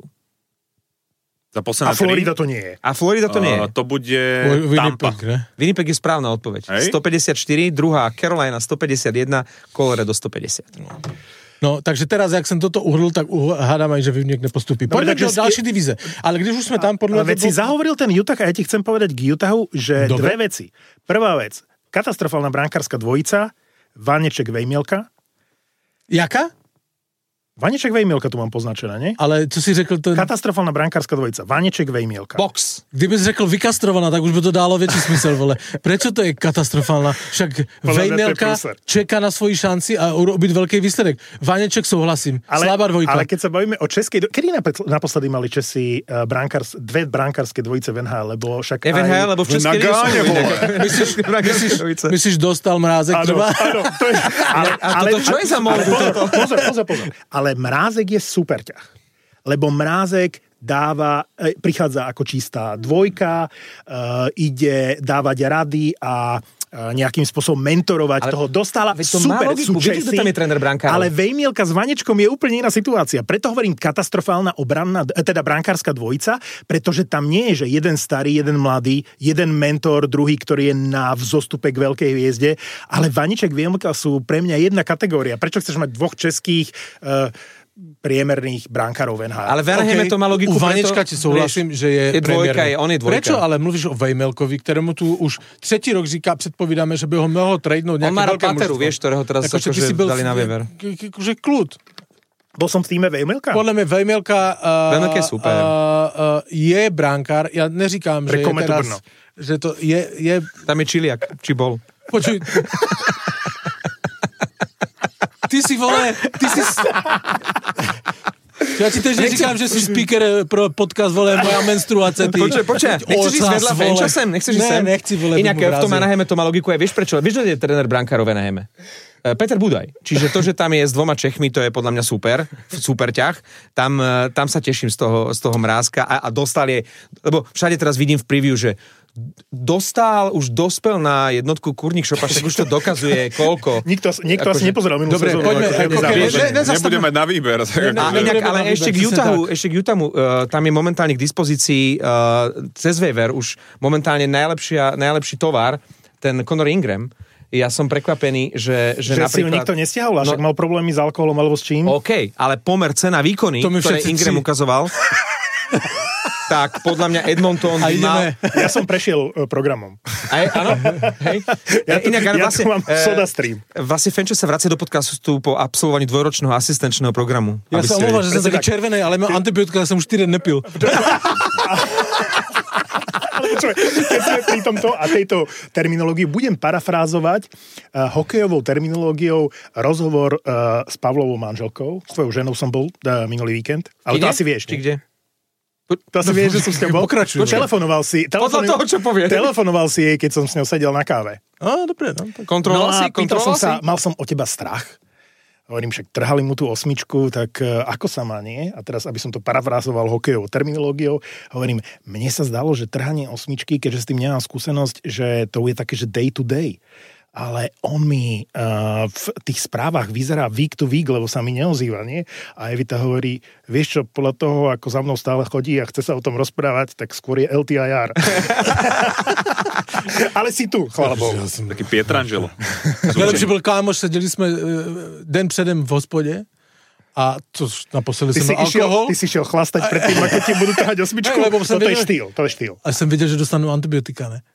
A Florida to nie je. A Florida to nie je. To bude Tampa. Winnipeg je správna odpoveď. Hej. 154, druhá Carolina 151, Colorado 150. No, takže teraz, jak som toto uhrl, tak hádam aj, že Winnipeg nepostupí. Poďme do ďalšie divíze. Ale když už sme tam podľa... Ale si zahovoril ten Utah a ja ti chcem povedať k Utahu, že dve veci. Prvá vec, katastrofálna brankárska dvojica, Vaneček, Vejmielka. Jaká? Vaneček Vejmielka tu mám poznačené, nie? Ale co si řekl to... Katastrofálna brankárska dvojica. Vaneček Vejmielka. Box. Kdyby si řekl vykastrovaná, tak už by to dálo väčší smysl, vole. Prečo to je katastrofálna? Však Vejmielka čeká na svoji šanci a urobiť veľký výsledek. Vaneček souhlasím. Slabá dvojka. Ale keď sa bavíme o českej... Kedy naposledy mali Česi dve brankárske dvojice v NHL? Lebo však NHL, lebo v Českej Myslíš, dostal Mrázek trvá? Áno, to je... Ale čo je za módu toto? Pozor. Ale Mrázek je super ťah. Lebo Mrázek prichádza ako čistá dvojka, ide dávať rady a nejakým spôsobom mentorovať toho. Dostala super, sú Česi, tam je tréner brankárov. ale Vejmielka s Vanečkom je úplne iná situácia. Preto hovorím katastrofálna obranná, teda brankárska dvojica, pretože tam nie je, že jeden starý, jeden mladý, jeden mentor, druhý, ktorý je na vzostupe k veľkej hviezde, ale Vaneček, Vejmielka sú pre mňa jedna kategória. Prečo chceš mať dvoch českých priemerných brankárov v NHL. Ale v Anaheime to má logiku. U Vanečka ti souhlasím, že je dvojka, on je dvojka. Prečo ale mluvíš o Vejmelkovi, ktorému tu už 3. rok říká, předpovídáme, že by ho mohol tradenúť nejaké veľké mužstvo. On má Pateru, vieš, ktorého teraz akože dali na Weber. Že kľud. Bol som v týme Vejmelka? Podľa mňa Vejmelka je super. Je brankár. Ja neříkám, že je teraz... Že to je... Tam je Čiliak, či bol. Počuj. Ty si... Ja ti tež neříkám, že si speaker pro podcast, vole, moja menstruácia. Počkaj, nechceš ísť vedľa Fenča sem? Nechceš ísť sem? Nechci, vole. Inak v tom Anaheime to má logiku aj, vieš prečo? Vieš, že je tréner brankárov v Anaheime? Peter Budaj. Čiže to, že tam je s 2 Čechmi, to je podľa mňa super ťah. Tam sa teším z toho Mrázka a dostal je, lebo všade teraz vidím v preview, že už dospel na jednotku Kurník Šopa, však už to dokazuje koľko. Nikto asi nepozeral minulú sezónu. Dobre, poďme. Nebude mať na výber. Ale ešte k Utahu, tam je momentálne k dispozícii cez waiver už momentálne najlepší tovar, ten Conor Ingram. Ja som prekvapený, že napríklad... si ho nikto nestiahol, však mal problémy s alkoholom alebo s čím. OK, ale pomer cena výkony, ktoré Ingram ukazoval... Tak, podľa mňa Edmonton mal... Ja som prešiel programom. Áno? Hej? Ja tu mám Soda Stream. Vlastne Fenčo sa vracia do podcastu po absolvovaní 2-ročného asistenčného programu. Ja sa omlúvam, že som taký červený, ale mám antibiotika, som už 4 nepil. Ale počuvaj, keď sme pri tomto a tejto terminológii, budem parafrázovať hokejovou terminológiou rozhovor s Pavlovou manželkou. S tvojou ženou som bol minulý víkend. Ale to asi vieš. Či kde? To asi vieš, že som s ňou bol. Telefonoval si jej, keď som s ňou sedel na káve. Dobre. Kontroloval si? Mal som o teba strach. Hovorím, však trhali mu tú 8, tak ako sa má, nie? A teraz, aby som to parafrázoval hokejovou terminológiou, hovorím, mne sa zdalo, že trhanie 8, keďže s tým nemám skúsenosť, že to je také, že day to day. Ale on mi v tých správach vyzerá week to week, lebo sa mi neozýva, nie? A Evita hovorí, vieš čo, podľa toho, ako za mnou stále chodí a chce sa o tom rozprávať, tak skôr je LTIR. Ale si tu, chvála Bohu. Ja som taký Pietrangelo. Najlepší byl kámoš, sedeli sme den předem v hospode a to naposledy som mal alkohol. Ty si šiel chlastať pred tým, ako ti budú trhať 8. To je štýl. A som videl, že dostanú antibiotika, ne?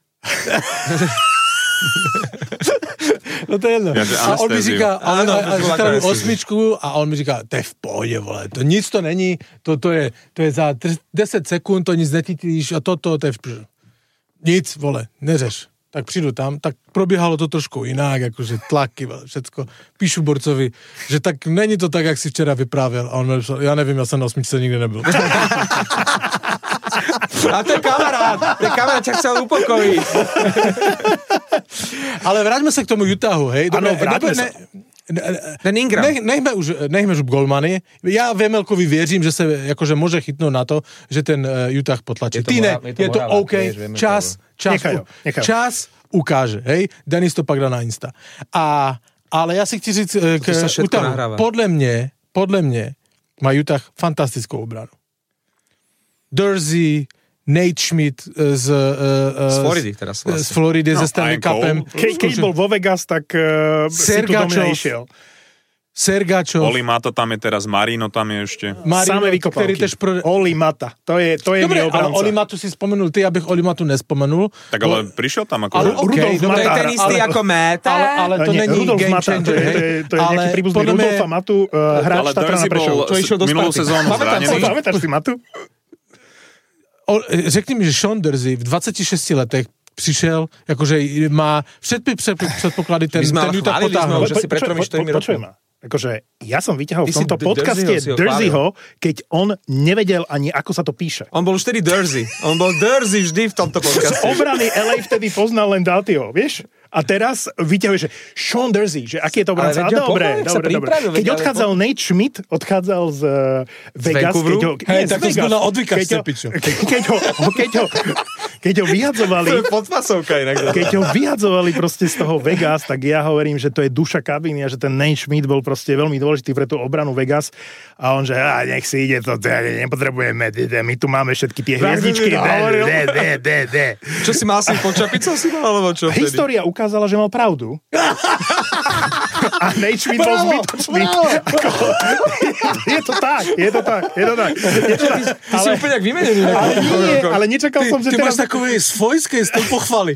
No to je jedno. A on mi říká, že 8 a on mi říká, to je v pohodě, vole, to nic to není, to je za 10 sekund, to nic netítíš a to je nic, vole, neřeš. Tak přijdu tam, tak probíhalo to trošku jinak, jakože tlaky, vole, všecko. Píšu borcovi, že tak není to tak, jak si včera vyprávěl. A on mi říkal, já nevím, já jsem na 8 nikdy nebyl. A to je kamarát, ťa chcel upokojiť. Ale vráťme sa k tomu Utahu, hej? Áno, vráťme sa. Ten Ingram. Nechme už golmany. Ja Vejmelkovi věřím, že se jakože môže chytnúť na to, že ten Utah potlačí. Ty ne, je to OK. Čas ukáže, hej? Denis to pak dá na Insta. Ale ja si chci říct k Utahu. Podľa mňa má Utah fantastickú obranu. Dursey, Nate Schmidt z Floridy teraz vlastne. Z Floridy, ze Stanley Cupem. Keď bol vo Vegas, tak si tu do mňa išiel. Sergačov. Oli Mata tam je teraz, Marino tam je ešte. Samé vykopávky. Oli Mata, to je dobre, mi obranca. Ale Oli Matu si spomenul, ty, abych Oli Matu nespomenul. Tak ale prišiel tam ako... Ale okay, to je ten istý ako Mata. Ale to není Rudolf game Mata, changer. To je nejaký príbuzný Rudolfa Matu, hráč Tatrana Prešov. To išiel do minulú sezónu zranený. Pamätáš si Matu? Řekni mi, že Sean Dursey v 26 letech přišel, jakože má všetky předpoklady ten Utah potáhnout. Že si pred 3-4 rokmi. Akože ja som vyťahol v tomto podcaste Durseyho, keď on nevedel ani, ako sa to píše. On bol už vtedy Dursey. On bol Dursey vždy v tomto podcaste. Z obrany LA vtedy poznal len Daltyho, vieš? A teraz vyťahuje, že Sean Dursey, že aký je to obranca. Dobre. Keď odchádzal Nate Schmidt, odchádzal z Vegas. Tak to bol na odvykačce, pičo. Keď ho vyhadzovali... To je podpasovka inak. Keď ho vyhadzovali proste z toho Vegas, tak ja hovorím, že to je duša kabíny a že ten Nate Schmidt bol proste veľmi dôležitý pre tú obranu Vegas. A on, že nech si ide to, nepotrebujeme, my tu máme všetky tie hviezdičky. Čo si mal si pod čapicou si mal, alebo čo? História ukázala, že mal pravdu. A Nate Schmidt bol zbytočný. Je to tak. Ty si úplne jak vymenený. Ale nečakal som, že teraz... Ty máš takové svojské z toho pochvaly.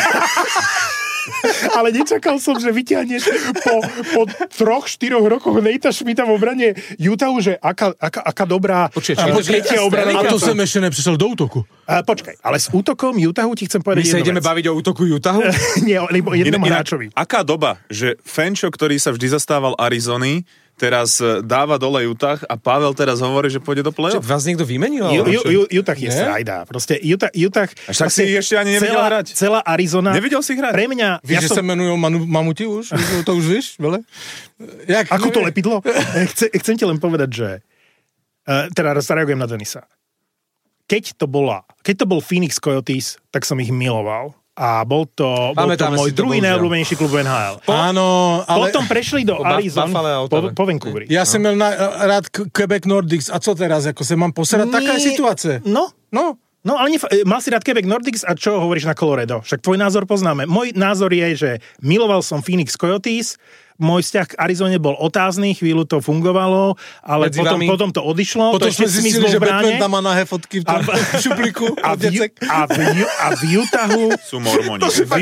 Ale nečakal som, že vyťahneš po 3-4 rokoch Natea Schmidta v obrane Utahu, že aká dobrá tretia obrana. A to sem ešte neprišiel do útoku. Počkaj, ale s útokom Utahu ti chcem povedať jednu vec. My sa ideme baviť o útoku Utahu? Nie, lebo jednom hráčovi. Aká doba, že Fenčo, ktorý sa vždy zastával Arizony, teraz dáva dole Utah a Pavel teraz hovorí, že pôjde do play-off. Vás niekto vymenil? Utah je srajda. Proste Utah... Až tak si ich ešte ani nevidel hrať? Celá Arizona... Nevidel si hrať? Pre mňa... Víš, že sa menujú Mamuti už? To už víš? Ako to lepidlo? Chcem ti len povedať, že... Teda zareagujem na Denisa. Keď to bol Phoenix Coyotes, tak som ich miloval. A bol to môj druhý najobľúbenejší klub v NHL. Áno, ale... Potom prešli do Arizony po Vancouveri. Ja som mal rád Quebec Nordics. A co teraz? Ako sa mám poserať? Taká je situácia. No, ale mal si rád Quebec Nordics a čo hovoríš na Colorado? Však tvoj názor poznáme. Môj názor je, že miloval som Phoenix Coyotes, môj vzťah k Arizone bol otázny, chvíľu to fungovalo, ale potom to odišlo. Potom sme zistili, že Batman tam má nahé fotky v tom šuplíku. A v Utahu... Sú mormoni.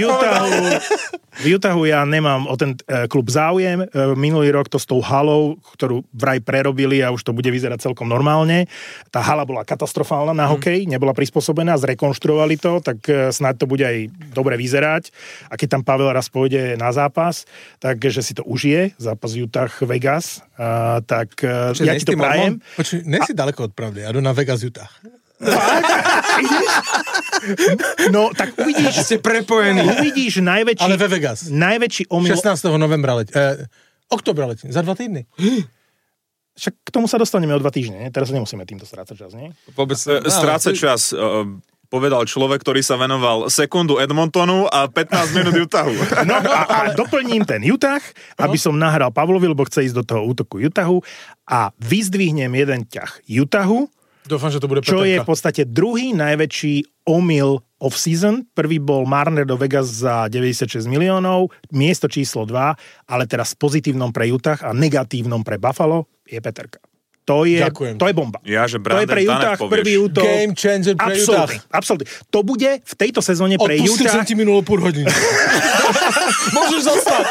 V Utahu ja nemám o ten klub záujem. Minulý rok to s tou halou, ktorú vraj prerobili a už to bude vyzerať celkom normálne. Tá hala bola katastrofálna na hokej, nebola prispôsobená, zrekonštruovali to, tak snáď to bude aj dobre vyzerať. A keď tam Pavel raz pôjde na zápas, takže si to užije, zápas Utah-Vegas, tak ja ti to prajem. Počuj, nesi daleko od pravdy, ja jdu na Vegas-Utah. No, tak uvidíš... Ste prepojení. Uvidíš najväčší... Ale ve Vegas. Najväčší omyl... 16. novembra oktobra letí, za 2 týdny. Však k tomu sa dostaneme o 2 týždne, nie? Teraz nemusíme týmto strácať čas, nie? Strácať čas... povedal človek, ktorý sa venoval sekundu Edmontonu a 15 minút Utahu. No a doplním ten Utah, aby som nahral Pavlovi, lebo chce ísť do toho útoku Utahu a vyzdvihnem jeden ťah Utahu, dúfam, že to bude čo je v podstate druhý najväčší omyl off-season. Prvý bol Marner do Vegas za 96 miliónov, miesto číslo 2, ale teraz pozitívnom pre Utah a negatívnom pre Buffalo je Peterka. To je bomba. Ja, že to je pre Utah prvý útok. Game changer pre Utah. Absolutne. To bude v tejto sezóne pre Utah. Odpustil som ti minulo pol hodiny. Môžeš zostať.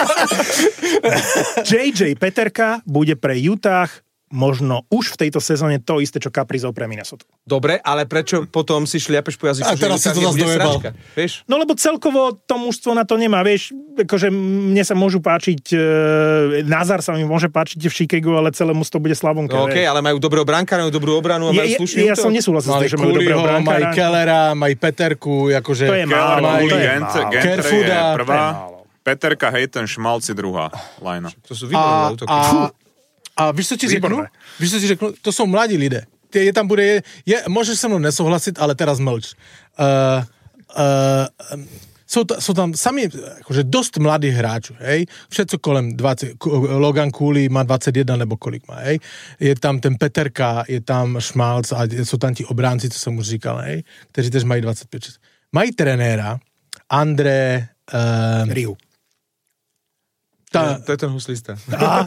JJ Peterka bude pre Utah možno už v tejto sezóne to isté, čo Kaprizov pre Minnesota. Dobre, ale prečo potom si šliapeš po jazyku? A teraz si to zase dojebal. No lebo celkovo to mužstvo na to nemá, vieš, akože mne sa môžu páčiť, Nazar sa mi môže páčiť v Chicagu, ale celé mužstvo bude Slavonke. OK, ale majú dobrého brankára, majú dobrú obranu a majú slušný útok. Ja som nesúhlasil s tým, že majú dobrého brankára. Majú Kellera, majú Peterku, akože... To je málo, Gentry je prvá, Peterka, Hayton, Šmalci druhá lajna. To sú výborné útoky. A víš, co ti řeknu? To jsou mladí lidé. Môžeš se mnou nesouhlasit, ale teraz mlč. Jsou tam sami akože dost mladých hráčů, hej? Všetko kolem 20. Logan Cooley má 21 nebo kolik má, hej? Je tam ten Peterka, je tam Šmalc a jsou tam ti obránci, co jsem už říkal, hej? Kteří tež mají 25. Mají trenéra André... Riu. To je ten huslista.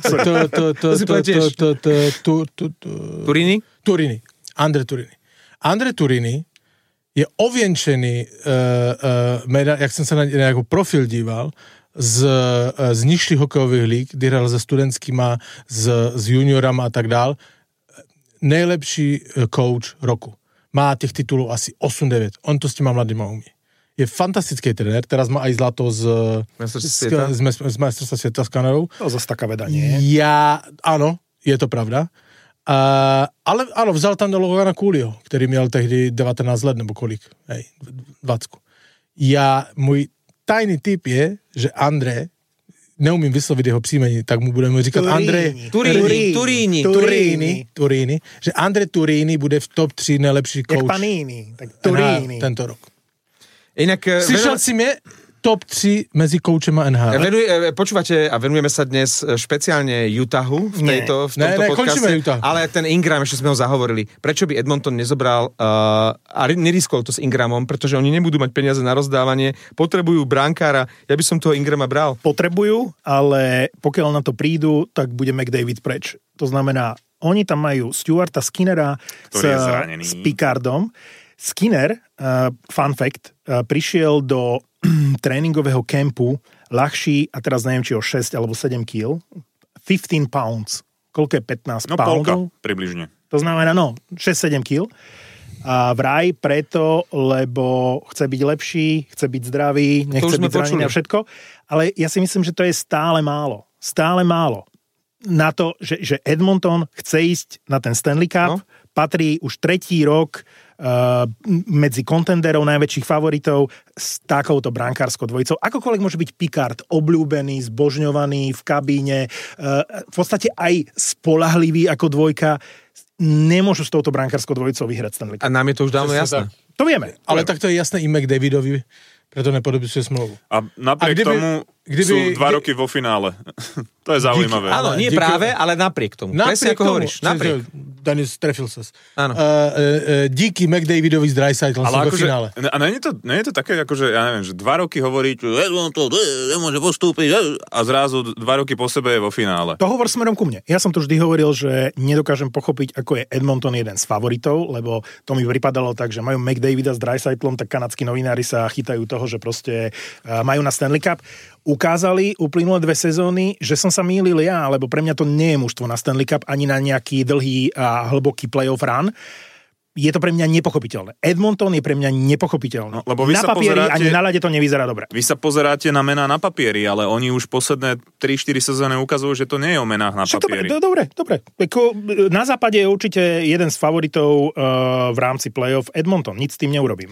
Turini? Turini. Andre Turini je ověnčený jak jsem se na nějakou profil díval, z nižších hokejových líg, kdy hrál se studentskýma, s juniorama a tak dál. Nejlepší coach roku. Má těch titulů asi 8-9. On to s těma mladýma umí. Je fantastický trenér, teraz má aj zlato z majstrovstva sveta s Kanadou. To zase taká veda nie je. Áno, je to pravda. Ale áno, vzal tam do Logana Cooleyho, ktorý měl tehdy 19 let, nebo kolik, 20. Můj tajný tip je, že André, neumím vyslovit jeho příjmení, tak mu budeme říkat Turini, že André Turini bude v top 3 nejlepší coach. Jak Panini, tak Turini. Tento rok. Inak... Slyšel si mě? Top 3 medzi koučema NHL. Počúvate a venujeme sa dnes špeciálne Utahu v tomto podcaste. Ale ten Ingram, ešte sme ho zahovorili. Prečo by Edmonton nezobral a neriskol to s Ingramom, pretože oni nebudú mať peniaze na rozdávanie, potrebujú bránkára. Ja by som toho Ingrama bral. Potrebujú, ale pokiaľ na to prídu, tak bude McDavid preč. To znamená, oni tam majú Stuarta Skinnera s Pickardom. Skinner, fun fact, prišiel do tréningového kempu ľahší, a teraz neviem, či o 6 alebo 7 kg, 15 pounds. Koľko je 15 poundov? Polka, približne. To znamená, 6-7 kg. A vraj preto, lebo chce byť lepší, chce byť zdravý, nechce byť zranený a všetko. Ale ja si myslím, že to je stále málo. Stále málo. Na to, že Edmonton chce ísť na ten Stanley Cup, patrí už 3. rok medzi kontenderov najväčších favoritov s takouto brankárskou dvojicou. Akokoľvek môže byť Pickard obľúbený, zbožňovaný v kabíne, v podstate aj spolahlivý ako dvojka, nemôžu s touto brankárskou dvojicou vyhrať Stanley Cup. A nám je to už dávno jasné. To vieme. Ale tak to je jasné i McDavidovi, preto nepodepisuje smlouvu. A napriek tomu sú 2 roky vo finále. To je zaujímavé. Áno, nie práve, ale napriek tomu. Presne ako hovoríš. Napriek. Denis, trefil ses. Áno. Díky McDavidovi z Dreisaitlom sú vo finále. A nie je to také, akože, ja neviem, že 2 roky hovoríš, to nemôže postúpiť a zrazu 2 roky po sebe je vo finále. To hovor smerom ku mne. Ja som to vždy hovoril, že nedokážem pochopiť, ako je Edmonton jeden z favoritov, lebo to mi pripadalo tak, že majú McDavida s Dreisaitlom, tak kanadskí novinári sa chytajú toho, že proste majú na Stanley Cup. Ukázali uplynulé 2 sezóny, že som sa mýlil ja, lebo pre mňa to nie je mužstvo na Stanley Cup, ani na nejaký dlhý a hlboký playoff run. Je to pre mňa nepochopiteľné. Edmonton je pre mňa nepochopiteľné. Lebo vy na sa papieri pozeráte, ani na ľade to nevyzerá dobre. Vy sa pozeráte na mená na papieri, ale oni už posledné 3-4 sezóny ukazujú, že to nie je o menách na papieri. Dobre. Na západe je určite jeden z favoritov v rámci playoff Edmonton. Nic s tým neurobím.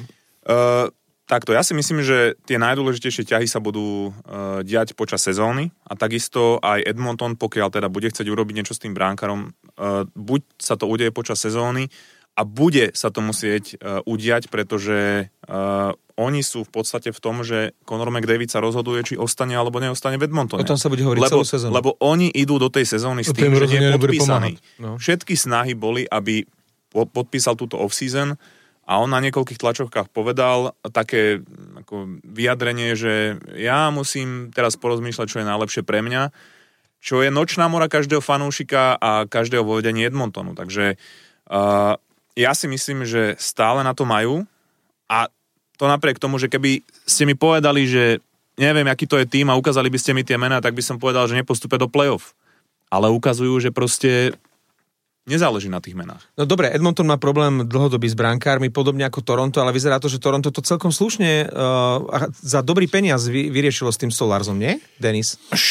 Takto, ja si myslím, že tie najdôležitejšie ťahy sa budú diať počas sezóny a takisto aj Edmonton, pokiaľ teda bude chcieť urobiť niečo s tým bránkarom, buď sa to udeje počas sezóny a bude sa to musieť udiať, pretože oni sú v podstate v tom, že Conor McDavid sa rozhoduje, či ostane alebo neostane v Edmontone. O tom sa bude hovoriť celú sezónu. Lebo oni idú do tej sezóny s tým, že nie je podpísaný. No. Všetky snahy boli, aby podpísal túto off-season. A on na niekoľkých tlačovkách povedal také ako vyjadrenie, že ja musím teraz porozmýšľať, čo je najlepšie pre mňa, čo je nočná mora každého fanúšika a každého vo vedení Edmontonu. Takže ja si myslím, že stále na to majú a to napriek tomu, že keby ste mi povedali, že neviem, aký to je tým a ukázali by ste mi tie mená, tak by som povedal, že nepostúpia do play-off. Ale ukazujú, že proste nezáleží na tých menách. No dobre, Edmonton má problém dlhodobý s brankármi, podobne ako Toronto, ale vyzerá to, že Toronto to celkom slušne za dobrý peniaz vyriešilo s tým Solarsom, nie, Denis?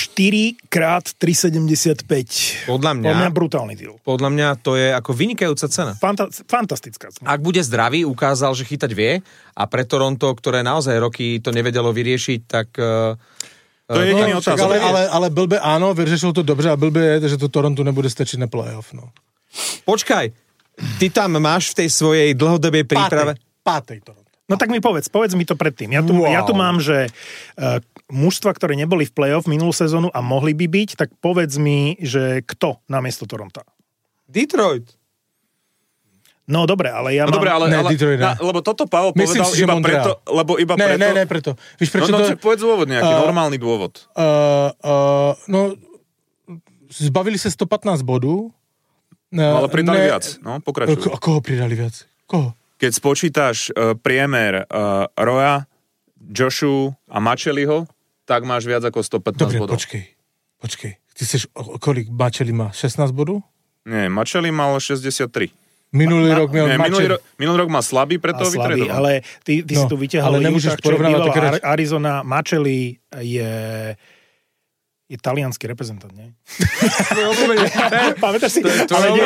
4x3,75. Podľa mňa brutálny deal. Podľa mňa to je ako vynikajúca cena. Fantastická cena. Ak bude zdravý, ukázal, že chytať vie a pre Toronto, ktoré naozaj roky to nevedelo vyriešiť, tak... To je jediný otázka. Ale blbe áno, vyřešil to dobře a blbe je, že to Toronto nebude stačiť na playoff, no. Počkaj, ty tam máš v tej svojej dlhodobej príprave... Pátej Toronto. No tak mi povedz mi to predtým. Ja tu mám, že mužstva, ktoré neboli v play-off minulú sezónu a mohli by byť, tak povedz mi, že kto namiesto Toronta? Detroit. No dobre, ale ja mám... Dobre, ale lebo toto Pavel povedal si, iba preto, lebo iba preto... Ne, preto. Víš, prečo no, tak povedz dôvod nejaký, normálny dôvod. Zbavili sa 115 bodov. Ale pridali viac, no, pokračuj. A koho pridali viac? Koho? Keď spočítaš priemer Roya, Joshu a Macheliho, tak máš viac ako 115 bodov. Dobre, počkej. Ty chceš, kolik Macheli má? 16 bodov? Nie, Macheli mal 63. Minulý rok rok má slabý, preto ho vytredoval. Ale ty si tu vyťahol Utah, čo je bývalá Arizona. Macheli je taliansky reprezentant, nie? Pamätáš si?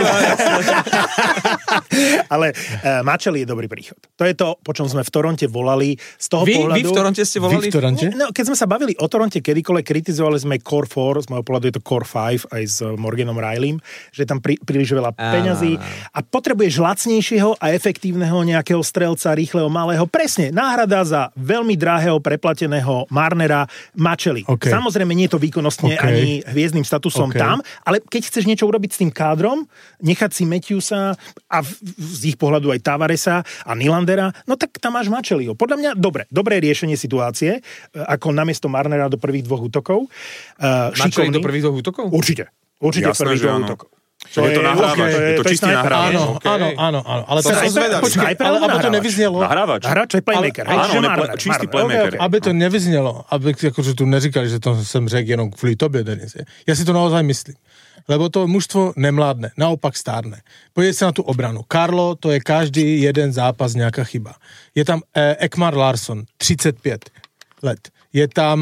Ale Macheli je dobrý príchod. To je to, po čom sme v Toronte volali. Z toho pohľadu... Vy v Toronte ste volali? No, keď sme sa bavili o Toronte, kedykoľvek kritizovali sme Core 4, z môjho pohľadu je to Core 5 aj s Morganom Rileym, že je tam príliš veľa peňazí a potrebuješ lacnejšieho a efektívneho nejakého strelca, rýchleho, malého. Presne, náhrada za veľmi drahého, preplateného Marnera Macheli. Okay. Samozrejme, nie je to výkonnosť ani hviezdnym statusom tam, ale keď chceš niečo urobiť s tým kádrom, nechať si Matthewsa a z ich pohľadu aj Tavaresa a Nylandera, no tak tam máš Macheliho. Podľa mňa dobré riešenie situácie, ako namiesto Marnera do prvých dvoch útokov. Macheli do prvých dvoch útokov? Určite prvých dvoch útokov. Čo je to nahrávač, je to čistý nahrávač. Áno. Ale to nevyznelo. Nahrávač. Nahráč je playmaker. Áno, čistý playmaker. Aby to nevyznelo, aby akože tu neříkali, že to som řekl jenom kvůli tobě, Denis. Ja si to naozaj myslím. Lebo to mužstvo nemládne, naopak stárne. Pojďte sa na tú obranu. Karlo, to je každý jeden zápas nejaká chyba. Je tam Ekmar Larsson, 35 let. Je tam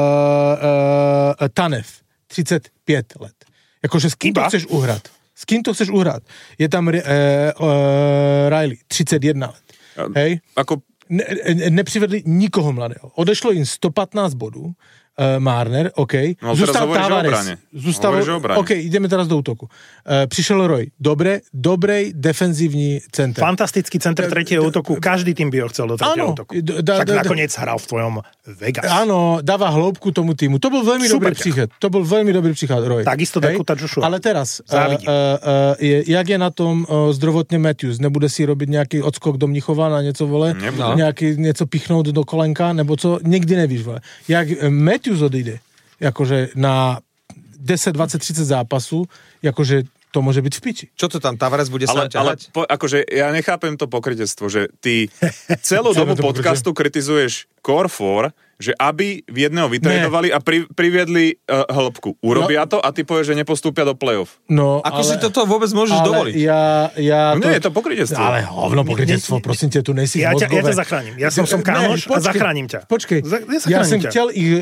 Tanev, 35 let. Akože s kým to chceš uhrať? S kým to chceš uhrať? Je tam Riley, 31 let. Hej? Neprivedli nikoho mladého. Odešlo im 115 bodů. Marner, OK. No, Zústal Tavares. OK, ideme teraz do útoku. Prišiel Roy. Dobrej defenzívny center. Fantastický center tretieho útoku. Každý tým by ho chcel do tretieho útoku. Tak nakoniec hral v tvojom Vegas. Áno, dáva hĺbku tomu týmu. To bol veľmi dobrý príchod, Roy. Takisto Dakota Joshua. Ale teraz, jak je na tom zdravotne Matthews? Nebude si robiť nejaký odskok do Mnichova na nieco, vole? Něco pichnout do kolenka, nebo co? Nikdy nevíš, vole. Jak Matthews odejde, akože na 10, 20, 30 zápasu, akože to môže byť v piči. Čo to tam, Tavares bude sám ťahať? Ale akože ja nechápem to pokrytectvo, že ty celú dobu podcastu kritizuješ Core 4, že aby v jedného vytredovali a priviedli hĺbku. Urobia to a ty povieš, že nepostúpia do play-off. No, ako si toto vôbec môžeš dovoliť? Nie, je to pokrytectvo. Ale hovno pokrytectvo, prosím ťa, tu nejsi mozgové. Ja ťa zachránim. Ja som kámoš a zachránim ťa. Počkej, ja som chcel ich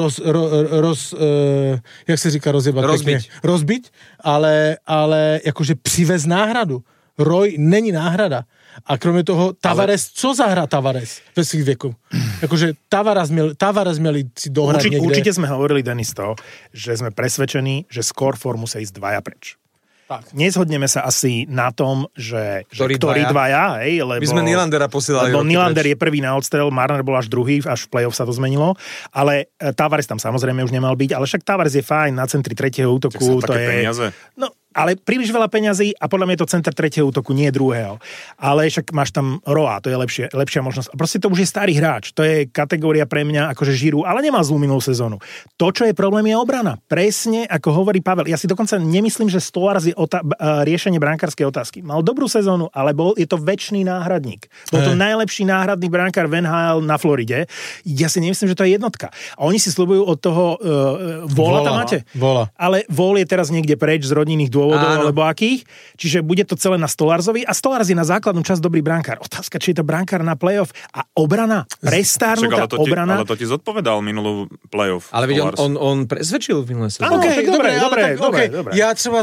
jak sa říká rozbiť, ale akože privez náhradu. Roy není náhrada. A kromě toho, Tavares, co zahrá Tavares ve svých veku? Akože Tavares mieli si dohrať niekde. Určite sme hovorili, Denis, to, že sme presvedčení, že Core 4 musia ísť dvaja preč. Tak. Nezhodneme sa asi na tom, že ktorí dvaja, lebo... My sme Nylandera posielali. Lebo Nylander je prvý na odstrel, Marner bol až druhý, až v play-off sa to zmenilo, ale Tavares tam samozrejme už nemal byť, ale však Tavares je fajn na centri tretieho útoku. To je peniaze. No, ale príliš veľa peňazí a podľa mňa je to center tretieho útoku, nie druhého. Ale však máš tam Roa, to je lepšia možnosť. A proste to už je starý hráč. To je kategória pre mňa akože Žiru, ale nemá zlú minulú sezónu. To, čo je problém, je obrana. Presne ako hovorí Pavel. Ja si dokonca nemyslím, že Stolarz je riešenie brankárskej otázky. Mal dobrú sezónu, ale je to večný náhradník. Bol to najlepší náhradný brankár v NHL na Floride. Ja si nemyslím, že to je jednotka. A oni si sľubujú od toho Vola tam máte? Vola. Ale Vol je teraz niekde preč z rodinných dôvodov alebo akých. Čiže bude to celé na Stolarzovi a Stolarz je na základnú časť dobrý brankár. Otázka, či je to brankár na playoff a obrana, prestárnutá obrana. Ale to ti zodpovedal minulú playoff. Ale videl, on presvedčil v minulé sezóne. Dobre. Ja třeba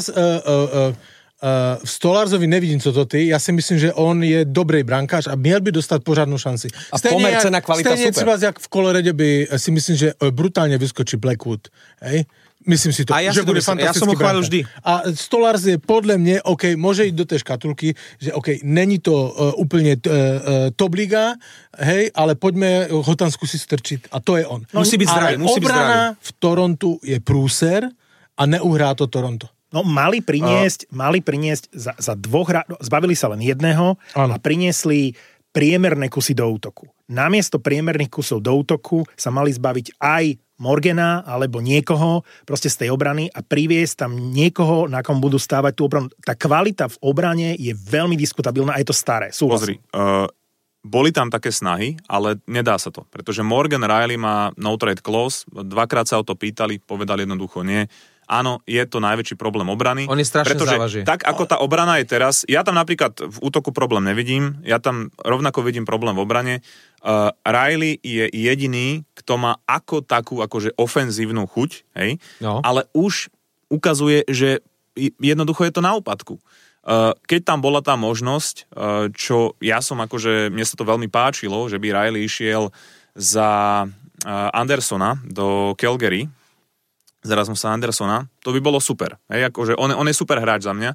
v Stolarzovi nevidím, co to ty. Ja si myslím, že on je dobrý brankář a měl by dostať pořádnu šanci. A pomer cena kvalita super. Třeba jak v Colorade by si myslím, že brutálne vyskočí Blackwood. Hej? Myslím si to, že bude fantastický. Ja som ho chválil vždy. A Stolarz je podľa mňa, OK, môže ísť do tej škatulky, že OK, není to úplne top liga, hej, ale poďme ho tam skúsiť strčiť. A to je on. Musí byť zdravý. Obrana v Torontu je prúser a neuhrá to Toronto. No mali priniesť za dvoch zbavili sa len jedného a priniesli priemerné kusy do útoku. Namiesto priemerných kusov do útoku sa mali zbaviť aj Morgana alebo niekoho proste z tej obrany a priviesť tam niekoho, na kom budú stávať tú obranu. Tá kvalita v obrane je veľmi diskutabilná a je to staré. Súhlasím. Pozri, boli tam také snahy, ale nedá sa to, pretože Morgan Riley má no trade clause, dvakrát sa o to pýtali, povedali jednoducho nie. Áno, je to najväčší problém obrany. On je strašne závaží. Tak ako tá obrana je teraz, ja tam napríklad v útoku problém nevidím, ja tam rovnako vidím problém v obrane. Riley je jediný, kto má ako takú akože ofenzívnu chuť, hej? No. Ale už ukazuje, že jednoducho je to na úpadku. Keď tam bola tá možnosť, čo ja som akože, mne sa to veľmi páčilo, že by Riley išiel za Andersona do Calgary, za Rasmusa Andersona, to by bolo super. Hej, akože on je super hráč za mňa,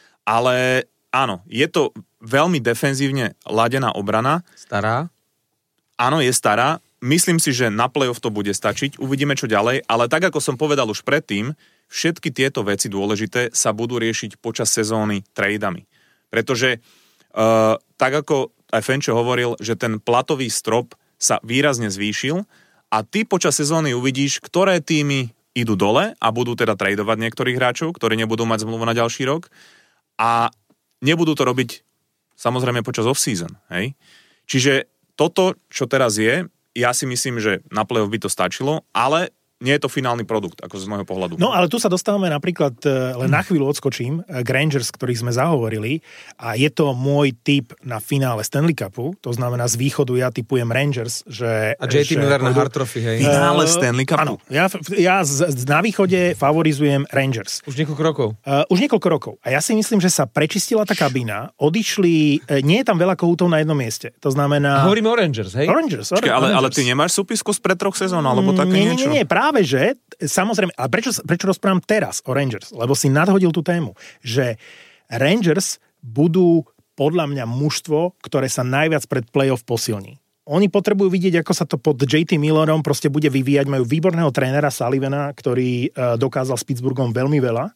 ale áno, je to veľmi defenzívne ladená obrana. Stará? Áno, je stará. Myslím si, že na playoff to bude stačiť. Uvidíme, čo ďalej, ale tak, ako som povedal už predtým, všetky tieto veci dôležité sa budú riešiť počas sezóny tradeami. Pretože tak, ako aj Fenčo hovoril, že ten platový strop sa výrazne zvýšil a ty počas sezóny uvidíš, ktoré týmy idú dole a budú teda tradovať niektorých hráčov, ktorí nebudú mať zmluvu na ďalší rok a nebudú to robiť samozrejme počas off-season. Hej? Čiže toto, čo teraz je, ja si myslím, že na play-off by to stačilo, ale nie je to finálny produkt, ako z môjho pohľadu. No, ale tu sa dostávame napríklad, len na chvíľu odskočím, k Rangers, ktorých sme zahovorili a je to môj tip na finále Stanley Cupu, to znamená z východu ja tipujem Rangers, že... A JT Miller na Hart Trophy, hej? Finále Stanley Cupu? Áno, ja na východe favorizujem Rangers. Už niekoľko rokov? Už niekoľko rokov. A ja si myslím, že sa prečistila tá kabína, odišli, nie je tam veľa kohútov na jednom mieste, to znamená... Hovoríme o Rangers, hej? Rangers. Ale ty nemáš súpisku z pred 3 sezón, alebo také niečo? Nie, práve že, samozrejme, ale prečo rozprávam teraz o Rangers? Lebo si nadhodil tú tému, že Rangers budú podľa mňa mužstvo, ktoré sa najviac pred playoff posilní. Oni potrebujú vidieť, ako sa to pod JT Millerom proste bude vyvíjať. Majú výborného trénera Sullivana, ktorý dokázal s Pittsburghom veľmi veľa.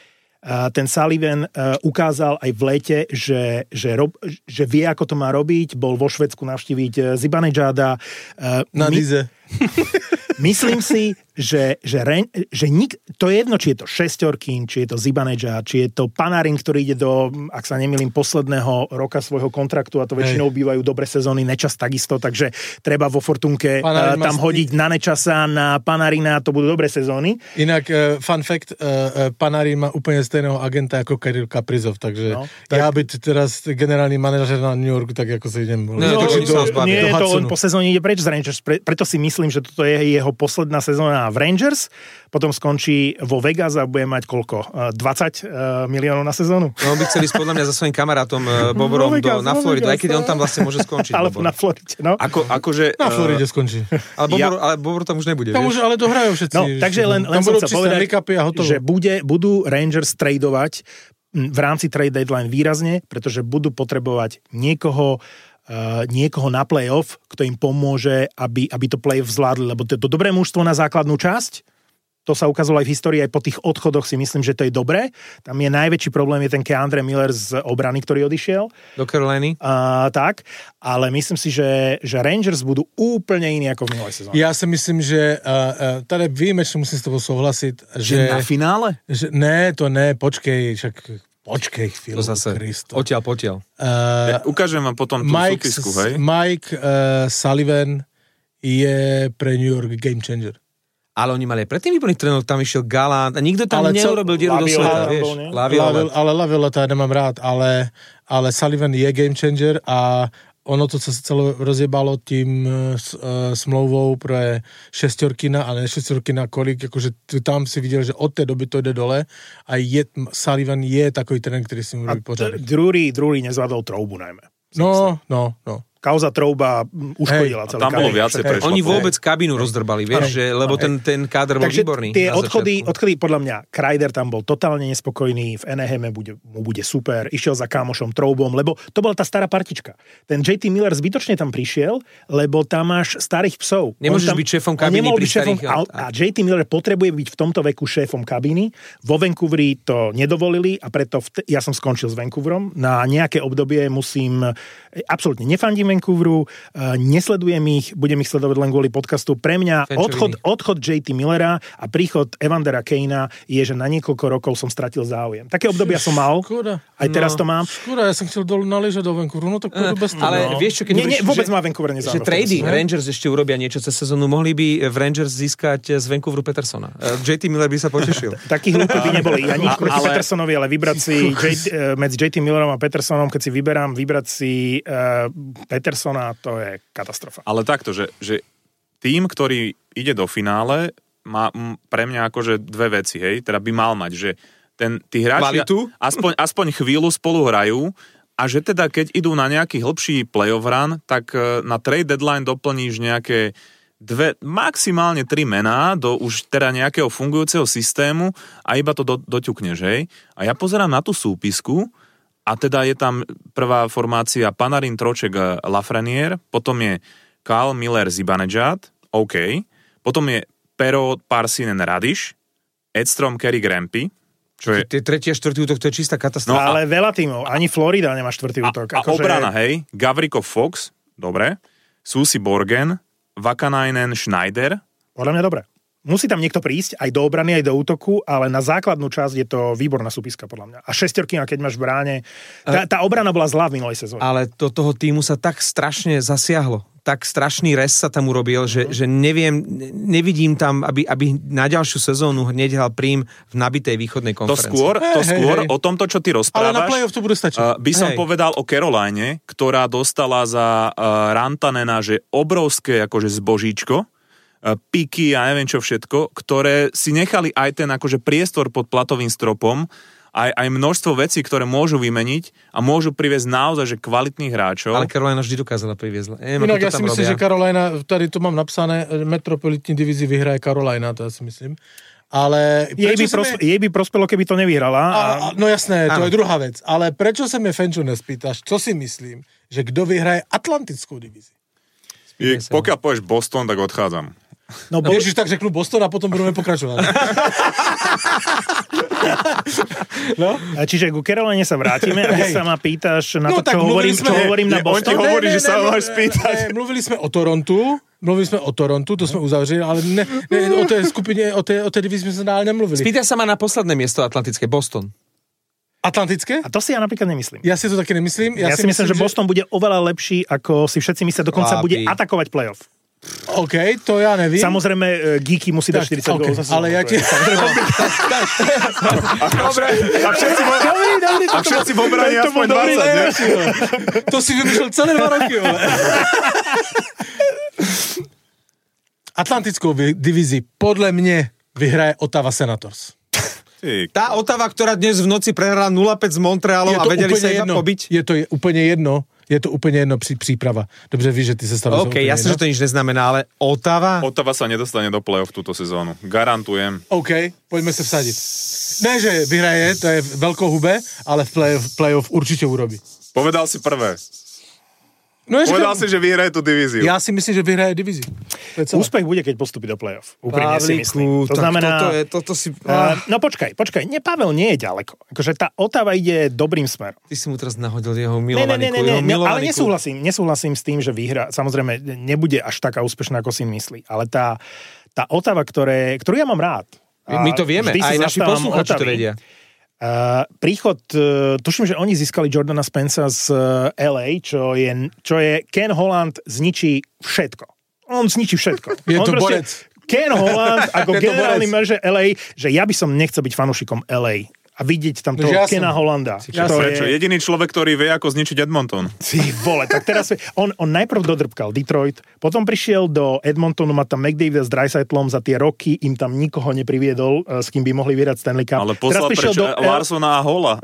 Ten Sullivan ukázal aj v lete, že vie, ako to má robiť. Bol vo Švédsku navštíviť Zibanejada. Na Dize. Myslím si, že to je jedno, či je to Šesťorkin, či je to Zibanejad, či je to Panarin, ktorý ide do, ak sa nemýlim, posledného roka svojho kontraktu a to väčšinou bývajú dobre sezóny, Nečas takisto, takže treba vo Fortunke tam hodiť na Nečasa, na Panarina, to budú dobré sezóny. Inak, fun fact, Panarin má úplne stejného agenta ako Kirill Kaprizov, takže ja byť teraz generálny manažer na New Yorku, tak ako sa idem... Nie, to on po sezóne ide preč z Rangers, preto si myslím, že toto je jeho posledná sezóna v Rangers, potom skončí vo Vegas a bude mať koľko? 20 miliónov na sezónu? No, on by chcel ísť podľa mňa za svojím kamarátom Boborom na Floridu, aj keď on tam vlastne môže skončiť. Alebo na Floride, no. Na Floride skončí. Ale Bobor tam už nebude, tam už, ale dohrajú všetci. No, takže len som chcel povedať, že budú Rangers tradovať v rámci trade deadline výrazne, pretože budú potrebovať niekoho na play-off, kto im pomôže, aby to play-off zvládli, lebo to je to dobré mužstvo na základnú časť, to sa ukázalo aj v histórii, aj po tých odchodoch si myslím, že to je dobré. Tam je najväčší problém, je ten Keandre Miller z obrany, ktorý odišiel. Do Caroliny. Tak, ale myslím si, že Rangers budú úplne iní ako v minulej sezóne. Ja si myslím, že tady výjimečne musím s tebou súhlasiť, že... Na finále? To ne, počkej, však... Počkej chvíľu, Kristo. Potiaľ. Ukážem vám potom tú súpisku, hej? Mike Sullivan je pre New York game changer. Ale oni mali aj predtým výborných trénerov, tam išiel Gallant a nikto tam neurobil dieru do sveta, vieš. Ale Lavioleta ja nemám rád, ale Sullivan je game changer a ono to sa celé rozjebalo tým smlouvou pre Šesťorkina a ne Šesťorkina kolik, akože tam si videl, že od tej doby to ide dole a Sullivan je takový tréner, ktorý si môže pořadiť. Drury nezvládol troubu najmä. No. kauza Trouba uškodila celý tam bolo viacej prešlo. Oni vôbec kabínu rozdrbali, vieš, že, lebo ten káder bol výborný. Tie odchody, podľa mňa, Kreider tam bol totálne nespokojný, v Anaheme mu bude super, išiel za kámošom Troubom, lebo to bola tá stará partička. Ten JT Miller zbytočne tam prišiel, lebo tam máš starých psov. Nemôžeš byť šéfom kabíny pri starých... A JT Miller potrebuje byť v tomto veku šéfom kabíny. Vo Vancouveri to nedovolili a preto ja som skončil s Vancouverom. Na nejaké obdobie absolútne nefandím Vancouveru, nesledujem ich, budem ich sledovať len kvôli podcastu. Pre mňa odchod JT Millera a príchod Evandera Kanea je, že na niekoľko rokov som stratil záujem. Také obdobia som mal. Škoda. Aj teraz to mám. Škoda, ja som chcel naliežať do Vancouveru, no tak pôjdu bez toho. Ale vieš čo, keď vôbec má Vancouver nezáujem. Že trady Rangers ešte urobia niečo cez sezónu, mohli by v Rangers získať z Vancouveru Petersona. JT Miller by sa potešil. Takí hlúpi by neboli. Ani proti Petersonovi, ale vybrať si medzi JT Millerom a Petersonom, keď si vybrať si Petersona, to je katastrofa. Ale takto, že tým, ktorý ide do finále, má pre mňa akože dve veci, hej, teda by mal mať, že tí hráči aspoň chvíľu spolu hrajú a že teda keď idú na nejaký hlbší playoff run, tak na trade deadline doplníš nejaké maximálne 3 mená do už teda nejakého fungujúceho systému a iba to doťukneš, hej. A ja pozerám na tú súpisku a teda je tam prvá formácia Panarin, Troček, Lafreniere, potom je Kyle Miller, Zibanejad, OK, potom je Pero, Parsinen, Radiš, Edstrom, Kerry, Grampy, čo je... Tie tretí a štvrtý útok, to je čistá katastrofa. No, ale veľa tímov, ani Florida nemá štvrtý útok. A obrana, hej, Gavrikov, Fox, dobre, Susi, Borgen, Vakanainen, Schneider. Podľa mňa dobre. Musí tam niekto prísť, aj do obrany, aj do útoku, ale na základnú časť je to výborná súpiska, podľa mňa. A šestorky, keď máš v bráne... Tá obrana bola zlá v minulej sezóne. Ale do toho týmu sa tak strašne zasiahlo. Tak strašný rez sa tam urobil, že nevidím tam, aby na ďalšiu sezónu hneď hral Prím v nabitej východnej konferencii. To skôr o tomto, čo ty rozprávaš. Ale na play-off to bude stačiť. By som povedal o Caroline, ktorá dostala za Rantanena, že obrovské akože zbožíčko, piky a neviem čo všetko, ktoré si nechali aj ten akože priestor pod platovým stropom, aj množstvo vecí, ktoré môžu vymeniť a môžu priviesť naozaj že kvalitných hráčov. Ale Carolina vždy dokázala priviesť. Inak ja si myslím, že Carolina, tady to mám napsané, metropolitní divízii vyhraje Carolina, to ja si myslím. Ale jej by prospelo, keby to nevyhrala. No jasné, to je druhá vec. Ale prečo sa mi, Fenčo, nespýtaš, čo si myslím, že kto vyhraje Atlantickú divíziu? Pokiaľ povieš Boston, tak odchádzam. No Ježiš, tak řeknu Boston a potom budeme pokračovať. No? Čiže ku Caroline sa vrátime a keď sa ma pýtaš na to, čo hovorím na Boston. On ti hovorí, že sa máš spýtať. Mluvili sme o Torontu, to sme uzavřeli, ale o tej skupine, o tej divízii sme sa nemluvili. Spýtaj sa ma na posledné miesto atlantické, Boston. Atlantické? A to si ja napríklad nemyslím. Ja si to také nemyslím. Ja si myslím, že Boston bude oveľa lepší, ako si všetci myslia, dokonca bude atakovať playoff. OK, to ja neviem. Samozrejme, Geeky musí dať 40 gólov za sezónu. Ale ja ti... Dobre. A všetci v obrane aspoň 20, To si vymýšľal celé 2 roky. Atlantickou divízii podľa mne vyhraje Ottawa Senators. Tá Ottawa, ktorá dnes v noci prehrala 0-5 s Montrealom a vedeli sa iba pobiť? Je to úplne jedno. Je to úplne jedno príprava. Dobře víš, že ty sa stalo. OK, jasne, že to nič neznamená, ale Ottawa sa nedostane do play-off túto sezónu. Garantujem. OK, poďme sa vsadiť. Ne, že vyhraje, to je veľkou hube, ale v play-off určite urobí. Povedal si prvé. No, povedal si, že vyhraje tú divíziu. Ja si myslím, že vyhraje divíziu. Úspech bude, keď postupí do play-off. Úprimne si myslím. To znamená... No počkaj. Pavel nie je ďaleko. Akože tá Ottawa ide dobrým smerom. Ty si mu teraz nahodil jeho milovaný klub. Ale nesúhlasím s tým, že vyhra. Samozrejme, nebude až taká úspešná, ako si myslí. Ale tá Ottawa, ktorú ja mám rád. My to vieme, aj naši poslucháči to vedia. Príchod, tuším, že oni získali Jordana Spensa z LA, čo je Ken Holland zničí všetko. On zničí všetko. Je to borec. Ken Holland ako generálny manažer LA, že ja by som nechcel byť fanúšikom LA. a vidieť tam toho Kena Hollanda. Prečo? Jediný človek, ktorý vie, ako zničiť Edmonton. Ty vole, tak teraz on najprv dodrbkal Detroit, potom prišiel do Edmontonu, má tam McDavid s Dreisaitlom, za tie roky im tam nikoho nepriviedol, s kým by mohli vyhrať Stanley Cup. Ale poslal prečo Larsona a Hola.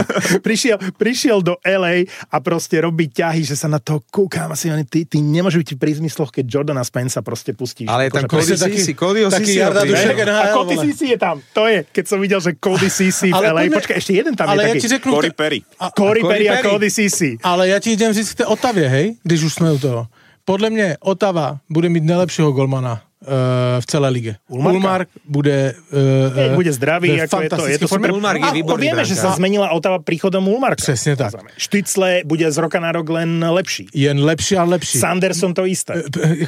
prišiel do LA a proste robí ťahy, že sa na to kúkam. Asi ty nemôžeš byť pri zmysloch, keď Jordana Spensa proste pustíš. Ale je tam Cody Ceci. A Cody Ceci je tam. To je, keď som videl, že Cody Ceci v LA. Počkaj, ešte jeden tam je taký. Corey Perry. Corey Perry a Cody Ceci. Ale ja ti idem říct k té Otavě, hej, když už jsme u toho. Podle mě Otava bude mít nejlepšího golmana v celé lige. Ullmark bude bude zdravý, ako je to super. Ullmark je výborný. Vieme, že sa zmenila Otava príchodom Ullmarka. Přesně tak. Štycle bude z roka na rok len lepší. Jen lepší a lepší. Sanderson to isté.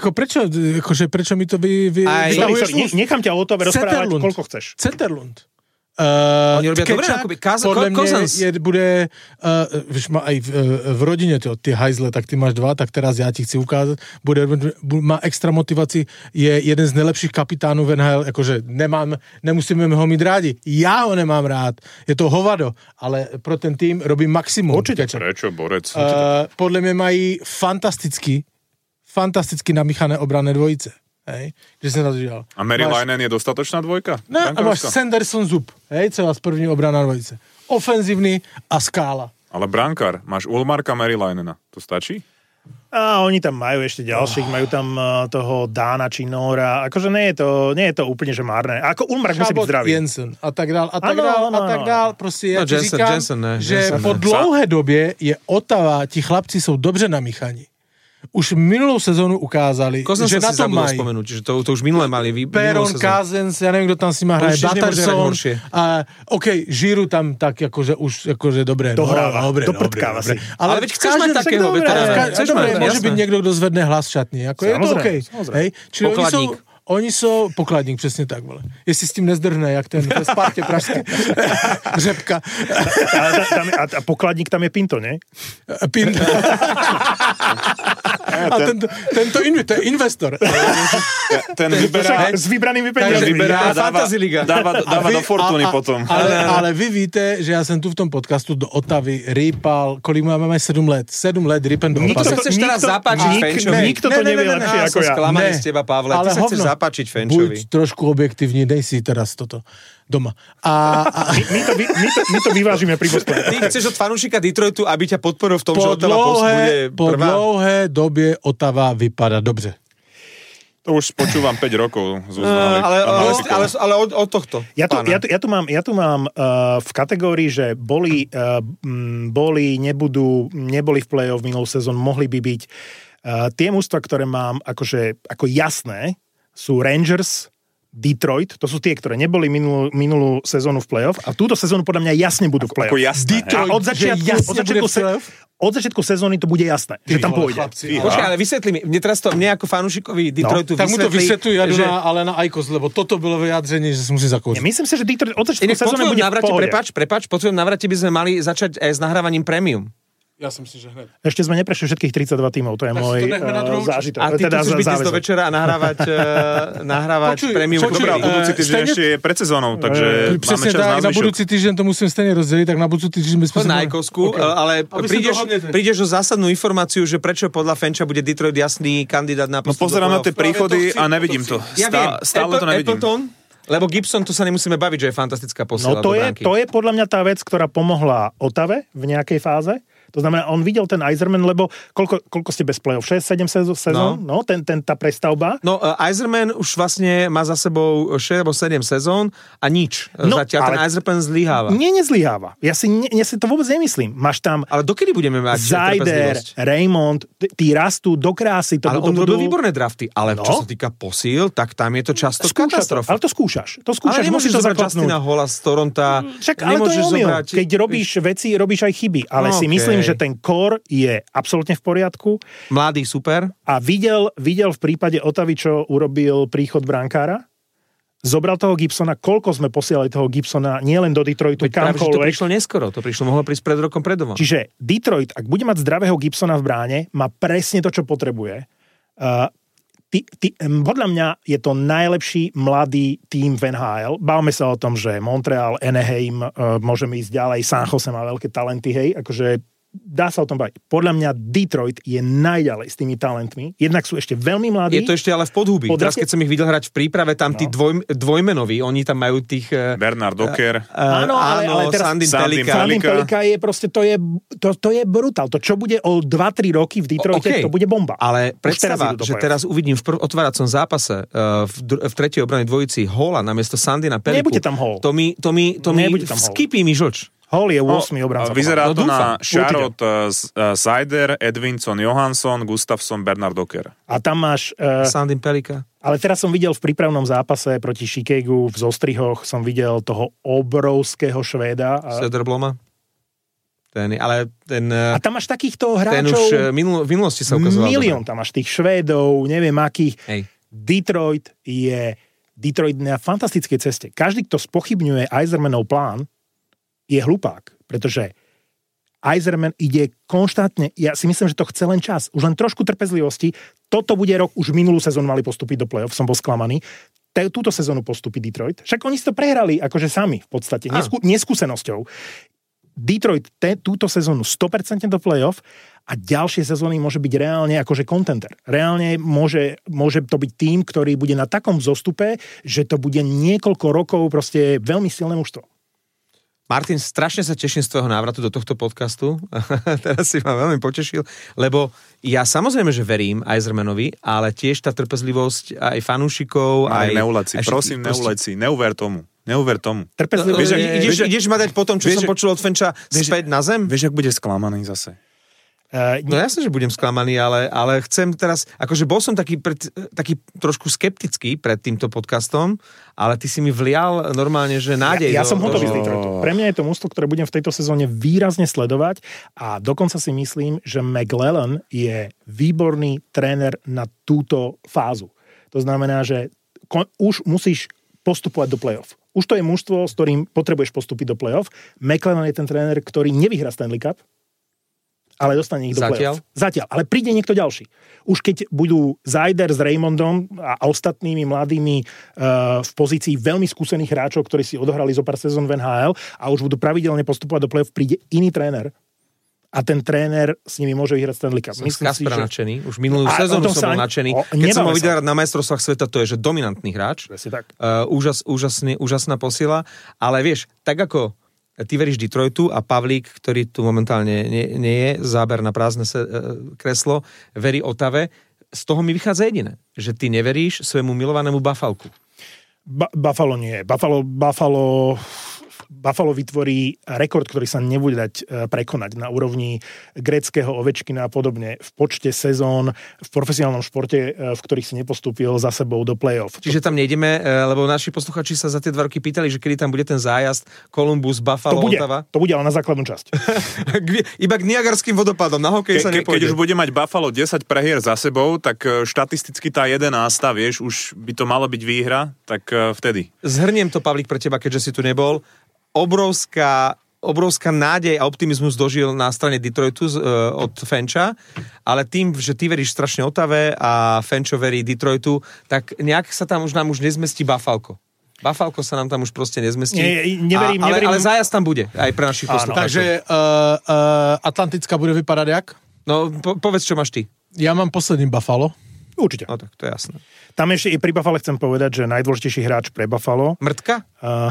Prečo mi to vystavuješ? Nechám ťa o Otave rozprávať, koľko chceš. Zetterlund. Oni robia dobre, akoby podľa mňa bude, víš, má aj v rodine ty hajzle, tak ty máš 2, tak teraz ja ti chci ukázať, má extra motivaci, je jeden z nejlepších kapitánů v NHL, akože nemusíme ho mít rádi, ja ho nemám rád, je to hovado, ale pro ten tým robí maximum. Určite. Prečo, borec? Podľa mňa mají fantasticky namíchané obranné dvojice. Hej, kde som to dělal. A Mary Leinen je dostatočná dvojka? Ne, a máš Sanderson Zub, hej, celá z první obrana dvojice. Ofenzívny a Skála. Ale brankár, máš Ullmarka, Mary Leinena, to stačí? A oni tam majú ešte ďalších, majú tam toho Dána či Nóra, akože nie je to úplne, že márne. Ako Ullmark musí byť zdravý. Jensen a tak dál. Prostě ja ti říkám, že po dlouhé době je Ottawa, ti chlapci jsou dobře namíchaní. Už minulou sezónu ukázali, že na to mají. Spomenúť, že to už minulé mali. Peron, Kazens, ja neviem, kto tam si má hraje, Batterson. OK, Žiru tam tak, akože už akože dobre. Dohráva, doprtkáva si. Ale veď chceš mať takého veterána. Môže byť niekto, kto zvedne hlas v šatni. Je to OK. Pokladník. Oni jsou pokladník, přesně tak, vole. Jestli s tím nezdrhne, jak ten v Spartě pražské. Řepka. A pokladník tam je Pinto, ne? Pinto. A to je investor. Ten vyberá... S vybranými peniazmi. Dáva do Fortuny potom. Ale vy víte, že já jsem tu v tom podcastu do Otavy rýpal, kolik máme 7 let. 7 let rýpem do Otavy. Nikto sa chceš teraz zapáčiť Fenčovi. Nikto to nevie lepšie ako ja. Sklamaný z teba, Pavle. Ty sa chceš zapáčiť Fenčovi. Buď trošku objektivní, dej si teraz toto doma. My to vyvážime pri Bostone. Ty chceš od fanúšika Detroitu, aby ťa podporil v tom, že Ottawa bude prvá? Po dlouhé době Ottawa vypadá dobře. To už počúvam 5 rokov. Ale od tohto. Ja tu mám v kategórii, že boli, neboli v play-off minulú sezón, mohli by byť. Tie mužstva, ktoré mám ako jasné, sú Rangers, Detroit, to sú tie, ktoré neboli minulú sezónu v play-off a túto sezónu podľa mňa jasne budú v play-off. Ako jasné. A od začiatku sezóny to bude jasné, že tam pôjde. Počkaj, ale vysvetli mi, mne ako fanúšikovi Detroitu tak mu to vysvetľujú, ale na Aikos, lebo toto bylo vyjádřenie, že si musí zakoušiť. Myslím si, že Detroit od začiatku sezóny bude v pohode. Prepáč, po tvojom navrate by sme mali začať s nahrávaním premium. Ja som si, že hned. Ešte sme neprešli všetkých 32 tímov, to je môj zážitok. A ty tu chceš byť dnes do večera a nahrávať premium. Dobrá, budúci týždeň ešte je pred sezónou, takže máme čas na zvyšok. Na budúci týždeň to musím stejne rozdeliť, tak na budúci týždeň by sme... Na Ajkovsku, ale prídeš o zásadnú informáciu, že prečo podľa Fenča bude Detroit jasný kandidát na postup. No pozerám na tie príchody a nevidím to. Stále to nevidím. Lebo Gibson, tu sa nemusíme baviť, že je fantastická posiela do bránky. To je podľa mňa tá vec, ktorá pomohla Ottave v nejakej fáze. To znamená, on videl ten Yzerman, lebo koľko ste bez play-off? 6-7 sezón? No, tá prestavba. No, Yzerman už vlastne má za sebou 6 alebo 7 sezón a nič. Zatiaľ ten Yzerman zlyháva. Nie, nezlyháva. Ja si to vôbec nemyslím. Máš tam... Ale dokedy budeme mať Zajder, Raymond, tí rastú do krásy. Ale on robil výborné drafty. Ale čo sa týka posíl, tak tam je to často katastrofa. Ale to skúšaš. Ale nemôžeš zobrať Justina Holla z Toronta. Však, ale to je omyl. Keď robíš veci, robíš aj chyby. Ale si myslím, že ten core je absolútne v poriadku. Mladý, super. A videl v prípade Ottavy, čo urobil príchod brankára. Zobral toho Gibsona. Koľko sme posielali toho Gibsona nielen do Detroitu, kamkoľvek. To prišlo neskoro. To mohlo prísť pred rokom predovom. Čiže Detroit, ak bude mať zdravého Gibsona v bráne, má presne to, čo potrebuje. podľa mňa je to najlepší mladý tím v NHL. Bávame sa o tom, že Montreal, Anaheim, môžeme ísť ďalej, San Jose má veľké talenty, hej, akože dá sa o tom baviť. Podľa mňa Detroit je najďalej s tými talentmi. Jednak sú ešte veľmi mladí. Je to ešte ale v podhubí. Teraz, keď som ich videl hrať v príprave, tam tí dvojmenoví, oni tam majú tých... Bernard Docker. Áno, ale teraz Sandin Pelika. Sandin Pelika je proste, to je brutál. To, čo bude o 2-3 roky v Detroite, to bude bomba. Ale predstava, že teraz uvidím v otváracom zápase v tretej obrane dvojici Hola namiesto Sandina Peliku. Nebude tam Hol. To mi vskipí mi žlč. Hol je 8. obranca. Vyzerá to na Charlotte Seider, Edvinson Johansson, Gustafsson, Bernard Docker. A tam máš... Sandin Pelika. Ale teraz som videl v prípravnom zápase proti Chicagu v Zostrihoch, som videl toho obrovského Švéda. Söderbloma. A tam máš takýchto hráčov... Ten už v minulosti sa ukazoval. Milión tam máš tých Švédov, neviem akých. Hej. Detroit na fantastickej ceste. Každý, kto spochybňuje Yzermanov plán, je hlupák, pretože Yzerman ide konštantne, ja si myslím, že to chce len čas, už len trošku trpezlivosti, toto bude rok, už minulú sezónu mali postúpiť do play-off, som bol sklamaný, túto sezónu postúpi Detroit, však oni si to prehrali akože sami v podstate, neskúsenosťou. Detroit túto sezónu 100% do play-off a ďalšie sezóny môže byť reálne akože contender. Reálne môže to byť tým, ktorý bude na takom zostupe, že to bude niekoľko rokov proste veľmi silné mužstvo. Martin, strašne sa teším z tvojho návratu do tohto podcastu. Teraz si ma veľmi potešil, lebo ja samozrejme, že verím Yzermanovi, ale tiež tá trpezlivosť aj fanúšikov, aj... Neuleci, prosím, neuleci, neuver tomu. Ideš ma dať po tom, čo som počul od Fenča späť na zem? Vieš, ak bude sklamaný zase. No jasne, že budem sklamaný, ale chcem teraz, akože bol som taký trošku skeptický pred týmto podcastom, ale ty si mi vlial normálne, že nádej. Ja som hotový z Detroitu. Pre mňa je to mužstvo, ktoré budem v tejto sezóne výrazne sledovať a dokonca si myslím, že McLellan je výborný tréner na túto fázu. To znamená, že už musíš postupovať do play-off. Už to je mužstvo, s ktorým potrebuješ postúpiť do play-off. McLellan je ten tréner, ktorý nevyhrá Stanley Cup, ale dostane ich do play-off. Zatiaľ. Ale príde niekto ďalší. Už keď budú Seider s Raymondom a ostatnými mladými v pozícii veľmi skúsených hráčov, ktorí si odohrali zo pár sezón v NHL a už budú pravidelne postupovať do play-off, príde iný tréner a ten tréner s nimi môže vyhrať Stanley Cup. Som z Kaspera nadšený. Už minulú sezónu som bol nadšený. Keď som ho videl hrať na majstrovstvách sveta, to je že dominantný hráč. Tak. Úžasná posila. Ale vieš, tak ako ty veríš Detroitu a Pavlík, ktorý tu momentálne nie je, záber na prázdne kreslo, verí Otave, z toho mi vychádza jediné, že ty neveríš svojmu milovanému Buffalku. Buffalo nie. Buffalo vytvorí rekord, ktorý sa nebude dať prekonať na úrovni gréckeho Ovečkina a podobne v počte sezón v profesionálnom športe, v ktorých si nepostúpil za sebou do play-off. Čiže tam nejdeme, lebo naši posluchači sa za tie 2 roky pýtali, že kedy tam bude ten zájazd Columbus, Buffalo, Ottawa. To bude, ale na základnú časť. Iba k Niagarským vodopádom, na hokej sa nepôjde. Keď už bude mať Buffalo 10 prehier za sebou, tak štatisticky tá 11, vieš, už by to malo byť výhra, tak vtedy. Zhrniem to, Pavlík, pre teba, keďže si tu nebol. Obrovská nádej a optimizmus dožil na strane Detroitu od Fenča, ale tým, že ty veríš strašne Otave a Fenčo verí Detroitu, tak nejak sa tam nám už nezmestí Buffalko. Buffalko sa nám tam už proste nezmestí. Neverím. Ale zájazd tam bude, aj pre našich poslucháčov. Takže Atlantická bude vypadať jak? No, povedz, čo máš ty. Ja mám posledný Buffalo. Určite. No tak, to je jasné. Tam ešte i pri Buffalo chcem povedať, že najdôležitejší hráč pre Buffalo... Mrtka?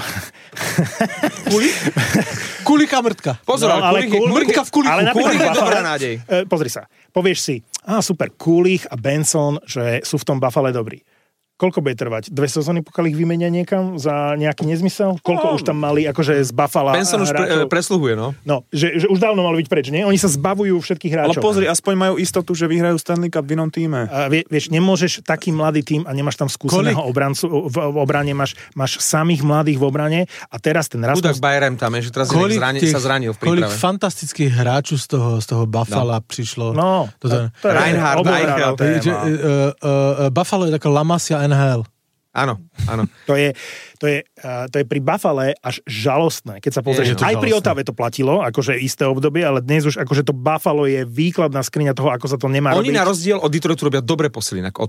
Kulik a mrtka. Pozor, ale mrtka v kuliku. Ale Kulik je dobrá nádej. Pozri sa. Povieš si, super, Kulich a Benson, že sú v tom Buffale dobrí. Koľko bude trvať? 2 sezóny, pokiaľ ich vymenia niekam za nejaký nezmysel? Koľko už tam mali akože z Buffalo Benson už presluhuje, no. No, že už dávno mali byť preč, nie? Oni sa zbavujú všetkých hráčov. Ale pozri, aspoň majú istotu, že vyhrajú Stanley Cup v inom týme. Vieš, nemôžeš taký mladý tým a nemáš tam skúseného obrancu v obrane, máš samých mladých v obrane a teraz ten raz... Chudák Bayern tam je, že teraz sa zranil v príprave. Koľko fantastických hráčov z toho Buffalo prišlo. No, Reinhard, Eichel. Buffalo je taká La Masia NHL. Áno. To je pri Buffale až žalostné, keď sa pozrieš. Aj pri Ottave to platilo, akože isté obdobie, ale dnes už akože to Buffalo je výkladná skriňa toho, ako sa to nemá robiť. Oni na rozdiel od Detroitu robia dobre posily, ako Ottawa.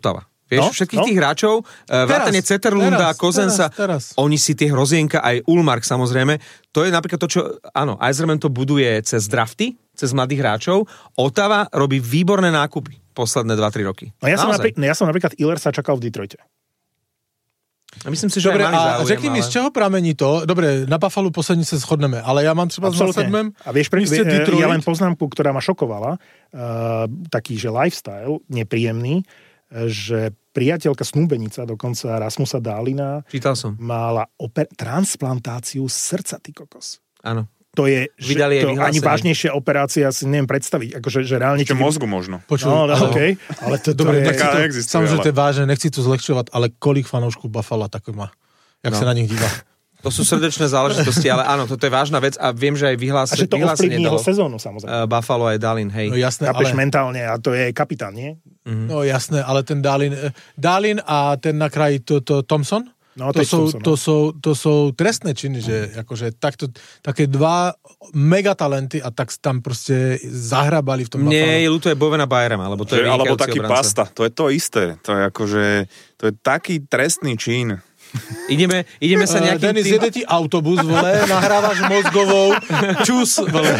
Vieš, všetkých tých hráčov, vrátane Zetterlunda, Kozensa, oni si tie hrozienka, aj Ullmark samozrejme, to je napríklad to, čo, áno, Yzerman to buduje cez drafty, cez mladých hráčov, Ottawa robí výborné nákupy posledné 2-3 roky. No ja som napríklad Illersa čakal v Detroite. A myslím si, že dobre, aj mali záujem, řekni mi, z čeho pramení to? Dobre, na Buffalo poslední se shodneme, ale ja mám třeba s Sedmem. A vieš, ja len poznámku, ktorá ma šokovala, taký, že lifestyle nepríjemný, že priateľka snúbenica, dokonca Rasmusa Dahlina, čítal som, mala transplantáciu srdca, ty kokos. Áno. To je, ani vážnejšia operácia si neviem predstaviť. Akože, že reálne... Čo mozgu možno. Okay. Ale to dobre, je... Taká existuje. Samozrejme, to je vážne, nechci to zlehčovať, ale kolik fanoušků Buffalo tak má? Jak sa na nich díva? To sú srdečné záležitosti, ale áno, toto je vážna vec a viem, že aj A že to ovplyvní jeho sezónu, samozrejme. Buffalo aj Dahlin, hej. No jasné, ale... mentálne, a to je kapitán, nie? No jasné, ale ten Dahlin a ten na kraji to Thompson? No, to sú trestné činy, že akože také dva megatalenty a tak tam proste zahrabali v tom Buffalo. Nie, ľutuje Bovena Bayerma, alebo to je alebo taký obranca. Pasta, to je to isté. To je akože, to je taký trestný čin. Ideme sa nejakým Denis, jede ti autobus, vole, nahrávaš mozgovou čus, vole.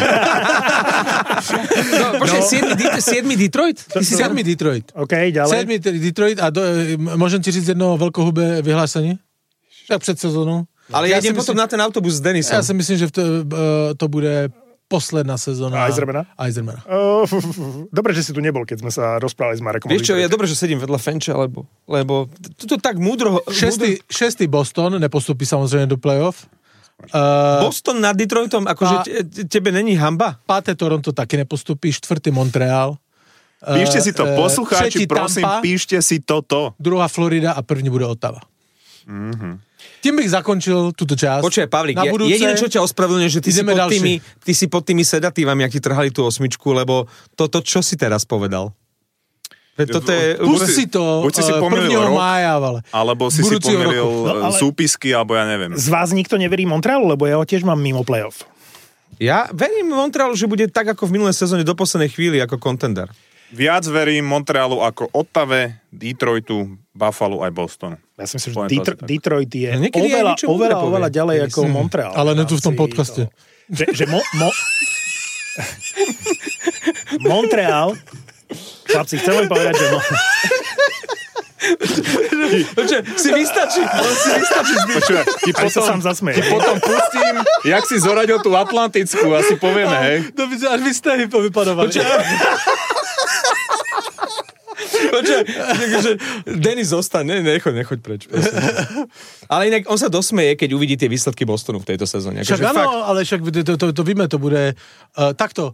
No, počkaj, 7. Detroit? Ty si 7. Detroit. OK, ďalej. 7. Detroit a môžem ti říct jedno veľkohubé vyhlásenie? Však před sezónou. Ale ja idem potom na ten autobus s Denisom. Ja si myslím, že to bude posledná sezóna Yzermana. Dobre, že si tu nebol, keď sme sa rozprávali s Marekom. Vieš čo, je dobre, že sedím vedľa Fenča, lebo to tak múdro... Šestý Boston nepostupí samozrejme do playoff. Boston nad Detroitom, akože tebe není hamba? 5. Toronto taky nepostupí, 4. Montreal. Píšte si to, poslucháči, prosím, píšte si toto. 2. Florida a 1. bude Ottawa. Tým bych zakončil túto časť. Počkaj, Pavlík, jediné, čo ťa ospravedlňuje, že ty si pod tými sedatívami, ak ti trhali tú 8, lebo toto, čo si teraz povedal? Toto je... Pusti si to buď si pomýlil 1. mája, ale... Alebo si pomýlil súpisky, alebo ja neviem. Z vás nikto neverí Montrealu, lebo ja ho tiež mám mimo playoff. Ja verím Montrealu, že bude tak, ako v minulej sezóne do poslednej chvíli, ako contender. Viac verím Montrealu ako Ottave, Detroitu, Buffalo aj Bostonu. Ja si myslím, že Detroit je no, oveľa ďalej ako Montreal. Ale ne tu v tom podcaste. Montreal, chlapci, chcem len povedať, že... si vystačí. Počúva, ti potom pustím, jak si zoradil tú Atlantickú a si povieme, hej. To by sa až vystahy povypadovali. Denis zostane, nechoď preč. Ale inak on sa dosmeje, keď uvidí tie výsledky Bostonu v tejto sezóne. Však áno, ale však to víme, to bude takto.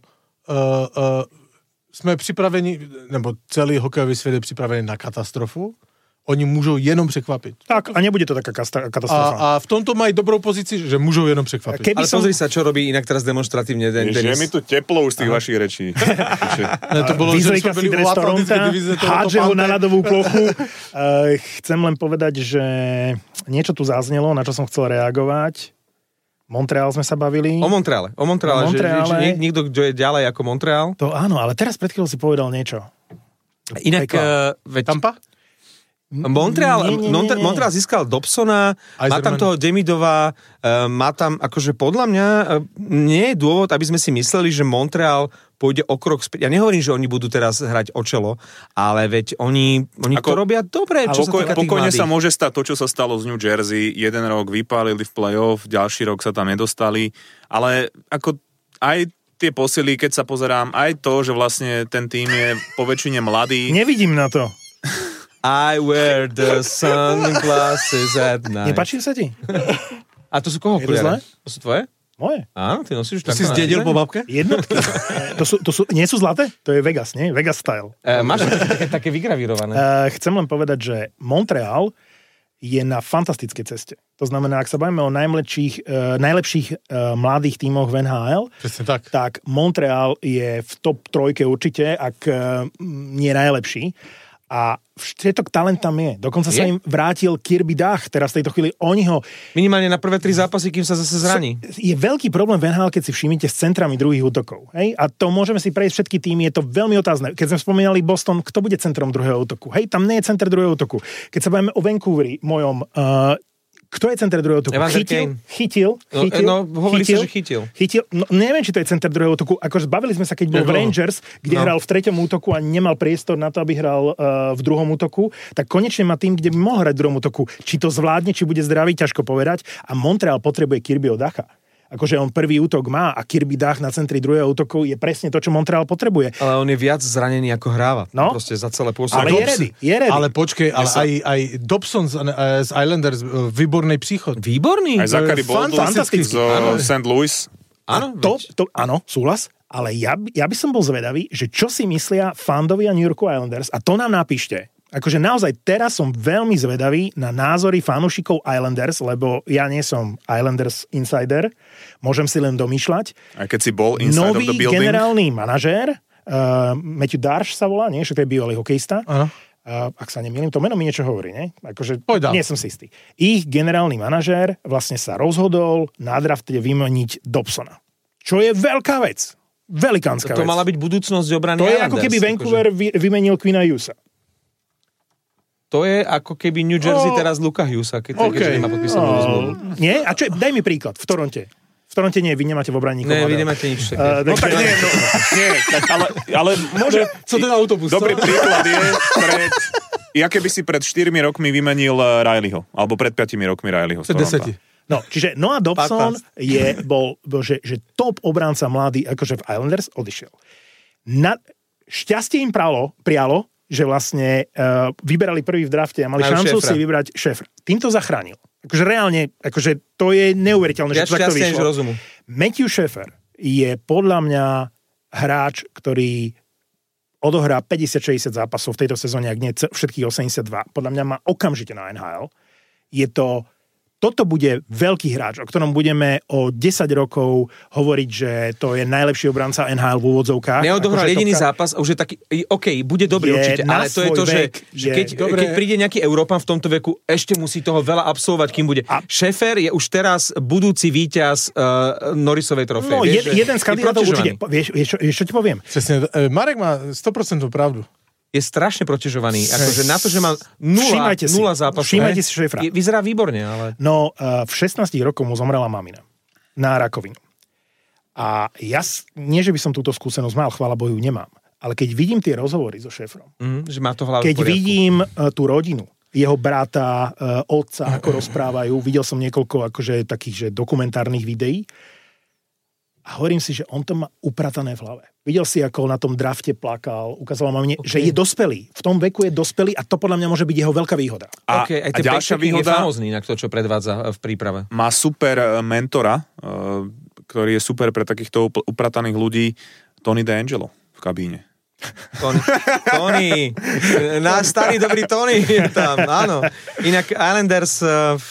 Jsme připraveni, nebo celý hokejový svět je připravený na katastrofu. Oni môžu jenom překvapiť. Tak, a nebude to taká katastrofa. A v tomto mají dobrou pozici, že môžu jenom překvapiť. Ale pozri sa, čo robí inak teraz demonstratívne Denis. Je mi tu teplo už z tých vašich rečí. To bolo, Vyzrejka si dres Toronta, hádže ho na ľadovú plochu. Chcem len povedať, že niečo tu zaznelo, na čo som chcel reagovať. Montreal sme sa bavili. O Montreale. Že niekto, kto je ďalej ako Montreal. To áno, ale teraz pred chvíľou si povedal niečo. Inak... Tampa? Montreal získal Dobsona, má tam toho Demidova, má tam, akože podľa mňa nie je dôvod, aby sme si mysleli, že Montreal pôjde o krok späť. Ja nehovorím, že oni budú teraz hrať o čelo, ale veď oni to robia dobre, čo sa týka tých pokojne mladých. sa môže stať to, čo sa stalo z New Jersey. Jeden rok vypálili v play-off, ďalší rok sa tam nedostali, ale ako aj tie posily, keď sa pozerám, aj to, že vlastne ten tým je po väčšine mladý. Nevidím na to. I wear the sunglasses at night. Nepáčim sa ti? A to sú koho okuliare? To sú tvoje? Moje. Áno, ty nosíš tak. To si zdedil po babke? Jednotky. Nie sú zlaté? To je Vegas, nie? Vegas style. Máš také vygravírované. Chcem len povedať, že Montreal je na fantastickej ceste. To znamená, ak sa bavíme o najlepších mladých tímoch v NHL, tak Montreal je v top 3 určite, ak nie najlepší. A všetok talent tam je. Dokonca sa im vrátil Kirby Dach, teraz v tejto chvíli oni ho... Minimálne na prvé 3 zápasy, kým sa zase zraní. Je veľký problém v NHL, keď si všimnite s centrami druhých útokov. Hej? A to môžeme si prejsť všetky týmy, je to veľmi otázne. Keď sme spomínali Boston, kto bude centrom druhého útoku? Hej, tam nie je center druhého útoku. Keď sa bavíme o Vancouveri, mojom... Kto je center druhého útoku? Chytil. No, hovorí sa, že chytil. No, neviem, či to je center druhého útoku. Akože bavili sme sa, keď bol v Rangers, kde hral v 3. útoku a nemal priestor na to, aby hral v 2. útoku, tak konečne má tým, kde by mohol hrať v 2. útoku. Či to zvládne, či bude zdravý, ťažko povedať. A Montreal potrebuje Kirbyho Dacha. Akože on prvý útok má a Kirby Dach na centri druhého útoku je presne to, čo Montreal potrebuje. Ale on je viac zranený ako hráva. No? Proste za celé pôsobenie. Ale je ready. Ale počkej, ale aj Dobson z Islanders, výborný príchod. Výborný. Aj Zachary Baldwin z St. Louis. Áno, súhlas. Ale ja by som bol zvedavý, že čo si myslia fandovia New Yorku Islanders a to nám napíšte. Akože naozaj teraz som veľmi zvedavý na názory fanúšikov Islanders, lebo ja nie som Islanders insider, môžem si len domýšľať. A keď si bol inside of the building? Nový generálny manažér, Matthew Darsh sa volá, nie? Že to je bývalý hokejista. Ak sa nemýlim, to meno mi niečo hovorí, nie? Akože nie som si istý. Ich generálny manažér vlastne sa rozhodol na drafte vymeniť Dobsona. Čo je veľká vec. Velikánska vec. To mala byť budúcnosť obrany Islanders. To je Islanders, ako keby Vancouver vymenil Quina Hughesa. To je ako keby New Jersey teraz Luka Hughesa, keďže nemá podpísanú rozmluvu. Nie? A čo, daj mi príklad. V Toronte. V Toronte nie, vy nemáte v obrane nikoho. Ne, vy nemáte nič. No tak nie, ale môže... Co ten autobus? Dobrý príklad je ja keby si pred 4 rokmi vymenil Rileyho, alebo pred 5 rokmi Rileyho. 10. No, čiže Noah Dobson bol že top obranca mladý, akože v Islanders odišiel. Šťastie im prialo, že vlastne vyberali prvý v drafte a mali šancu si vybrať Šefra. Tým to zachránil. Akože reálne, akože to je neuveriteľné, že to takto vyšlo. Matthew Šefer je podľa mňa hráč, ktorý odohrá 50-60 zápasov v tejto sezóne, ak nie všetkých 82. Podľa mňa má okamžite na NHL. Toto bude veľký hráč, o ktorom budeme o 10 rokov hovoriť, že to je najlepší obranca NHL v úvodzovkách. Neodohral jediný zápas a už je taký, OK, bude dobrý určite, ale to je to, že keď príde nejaký Európan v tomto veku, ešte musí toho veľa absolvovať, kým bude. Šefer je už teraz budúci víťaz Norrisovej trofeje. No, jeden z kandidátov určite. Vieš, čo ti poviem? Presne, Marek má 100% pravdu. Je strašne protežovaný. Akože na to, že má 0 zápasov. Všímajte si Šefra. Vyzerá výborne, ale... No, v 16 rokoch mu zomrela mamina. Na rakovinu. A ja, nie že by som túto skúsenosť mal, chvála Bohu, nemám. Ale keď vidím tie rozhovory so Šefrom, že má to hlavu keď vidím tú rodinu, jeho brata, otca, ako rozprávajú, videl som niekoľko akože takých že dokumentárnych videí a hovorím si, že on to má upratané v hlave. Videl si, ako na tom drafte plakal, ukázal mamine, že je dospelý. V tom veku je dospelý a to podľa mňa môže byť jeho veľká výhoda. A ďalšia výhoda je famózny, na to, čo predvádza v príprave. Má super mentora, ktorý je super pre takýchto uprataných ľudí, Tony DeAngelo v kabíne. Tony, náš starý dobrý Tony je tam, áno. Inak Islanders,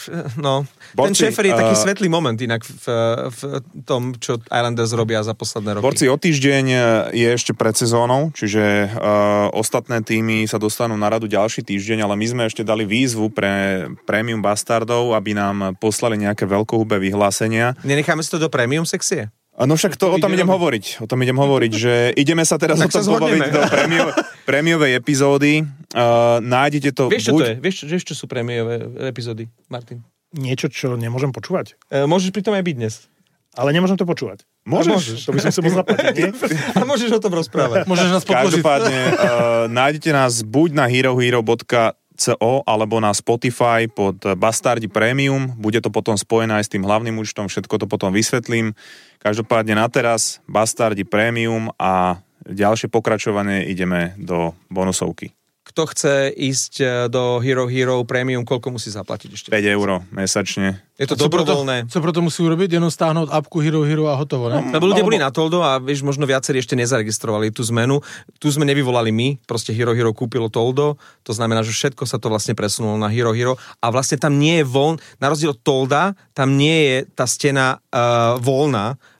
ten Šefer je taký svetlý moment inak v tom, čo Islanders robia za posledné roky. Borci, o týždeň je ešte pred sezónou, čiže ostatné týmy sa dostanú na radu ďalší týždeň, ale my sme ešte dali výzvu pre Premium Bastardov, aby nám poslali nejaké veľkohubé vyhlásenia. Nenecháme si to do Premium sekcie? No však o tom idem hovoriť, že ideme sa teraz o tom pobaviť do prémiovej epizódy. Nájdete to... Vieš, čo to je? Vieš, čo sú prémiové epizódy, Martin? Niečo, čo nemôžem počúvať? Môžeš pri tom aj byť dnes. Ale nemôžem to počúvať. Môžeš. To by som si mohol zaplatiť, nie? A môžeš o tom rozprávať. Môžeš nás podložiť. Každopádne, nájdete nás buď na herohero.co alebo na Spotify pod Bastardi Premium. Bude to potom spojené aj s tým hlavným účtom, všetko to potom vysvetlím. Každopádne na teraz Bastardi Premium a ďalšie pokračovanie ideme do bonusovky. Kto chce ísť do Hero Premium, koľko musí zaplatiť ešte? 5 € mesačne. Je to dobrovoľné. Co proto musí urobiť? Jenom stáhnuť apku Hero a hotovo, ne? Lebo ľudia boli na Toldo a vieš, možno viacerí ešte nezaregistrovali tú zmenu. Tu sme nevyvolali my, proste Hero kúpilo Toldo, to znamená, že všetko sa to vlastne presunulo na Hero a vlastne tam nie je na rozdiel od Tolda, tam nie je tá stena voľná a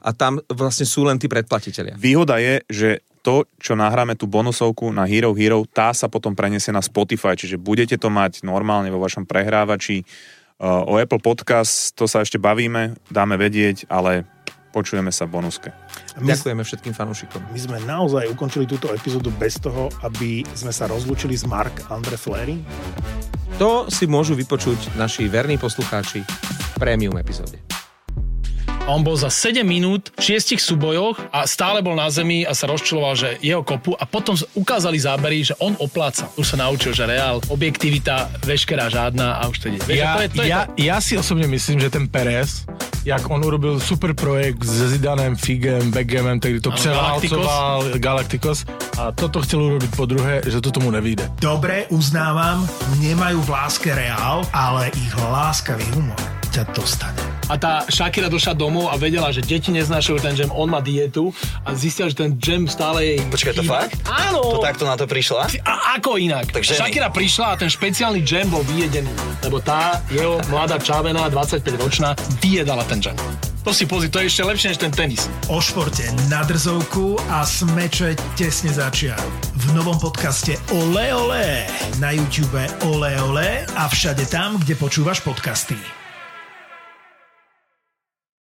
a tam vlastne sú len tí predplatitelia. Výhoda je, že to, čo nahráme tú bonusovku na Hero Hero, tá sa potom preniesie na Spotify, čiže budete to mať normálne vo vašom prehrávači. O Apple Podcast to sa ešte bavíme, dáme vedieť, ale počujeme sa v bonuske. Ďakujeme všetkým fanúšikom. My sme naozaj ukončili túto epizódu bez toho, aby sme sa rozlúčili s Marc-André Fleury. To si môžu vypočuť naši verní poslucháči v premium epizóde. On bol za 7 minút v 6 súbojoch a stále bol na zemi a sa rozčiloval, že jeho kopu a potom ukázali zábery, že on opláca. Už sa naučil, že reál, objektivita, veškerá žádna a už to ide. Ja si osobne myslím, že ten Perez, jak on urobil super projekt s Zidanem, Figem, Beckhamem, ktorý to převalcoval, Galacticos a toto chcel urobiť po druhé, že to tomu nevyjde. Dobre, uznávam, nemajú v láske reál, ale ich láskavý humor ťa dostane. A tá Shakira došla domov a vedela, že deti neznášajú ten džem, on má dietu a zistila, že ten džem stále jej... Počkaj, to fakt? Áno! To takto na to prišla? A ako inak? Takže Shakira prišla a ten špeciálny džem bol vyjedený, lebo tá jeho mladá čávená, 25-ročná, vyjedala ten džem. To si pozri, to je ešte lepšie než ten tenis. O športe na drzovku a smeče tesne za čiaru. V novom podcaste Ole Ole na YouTube Ole Ole a všade tam, kde počúvaš podcasty.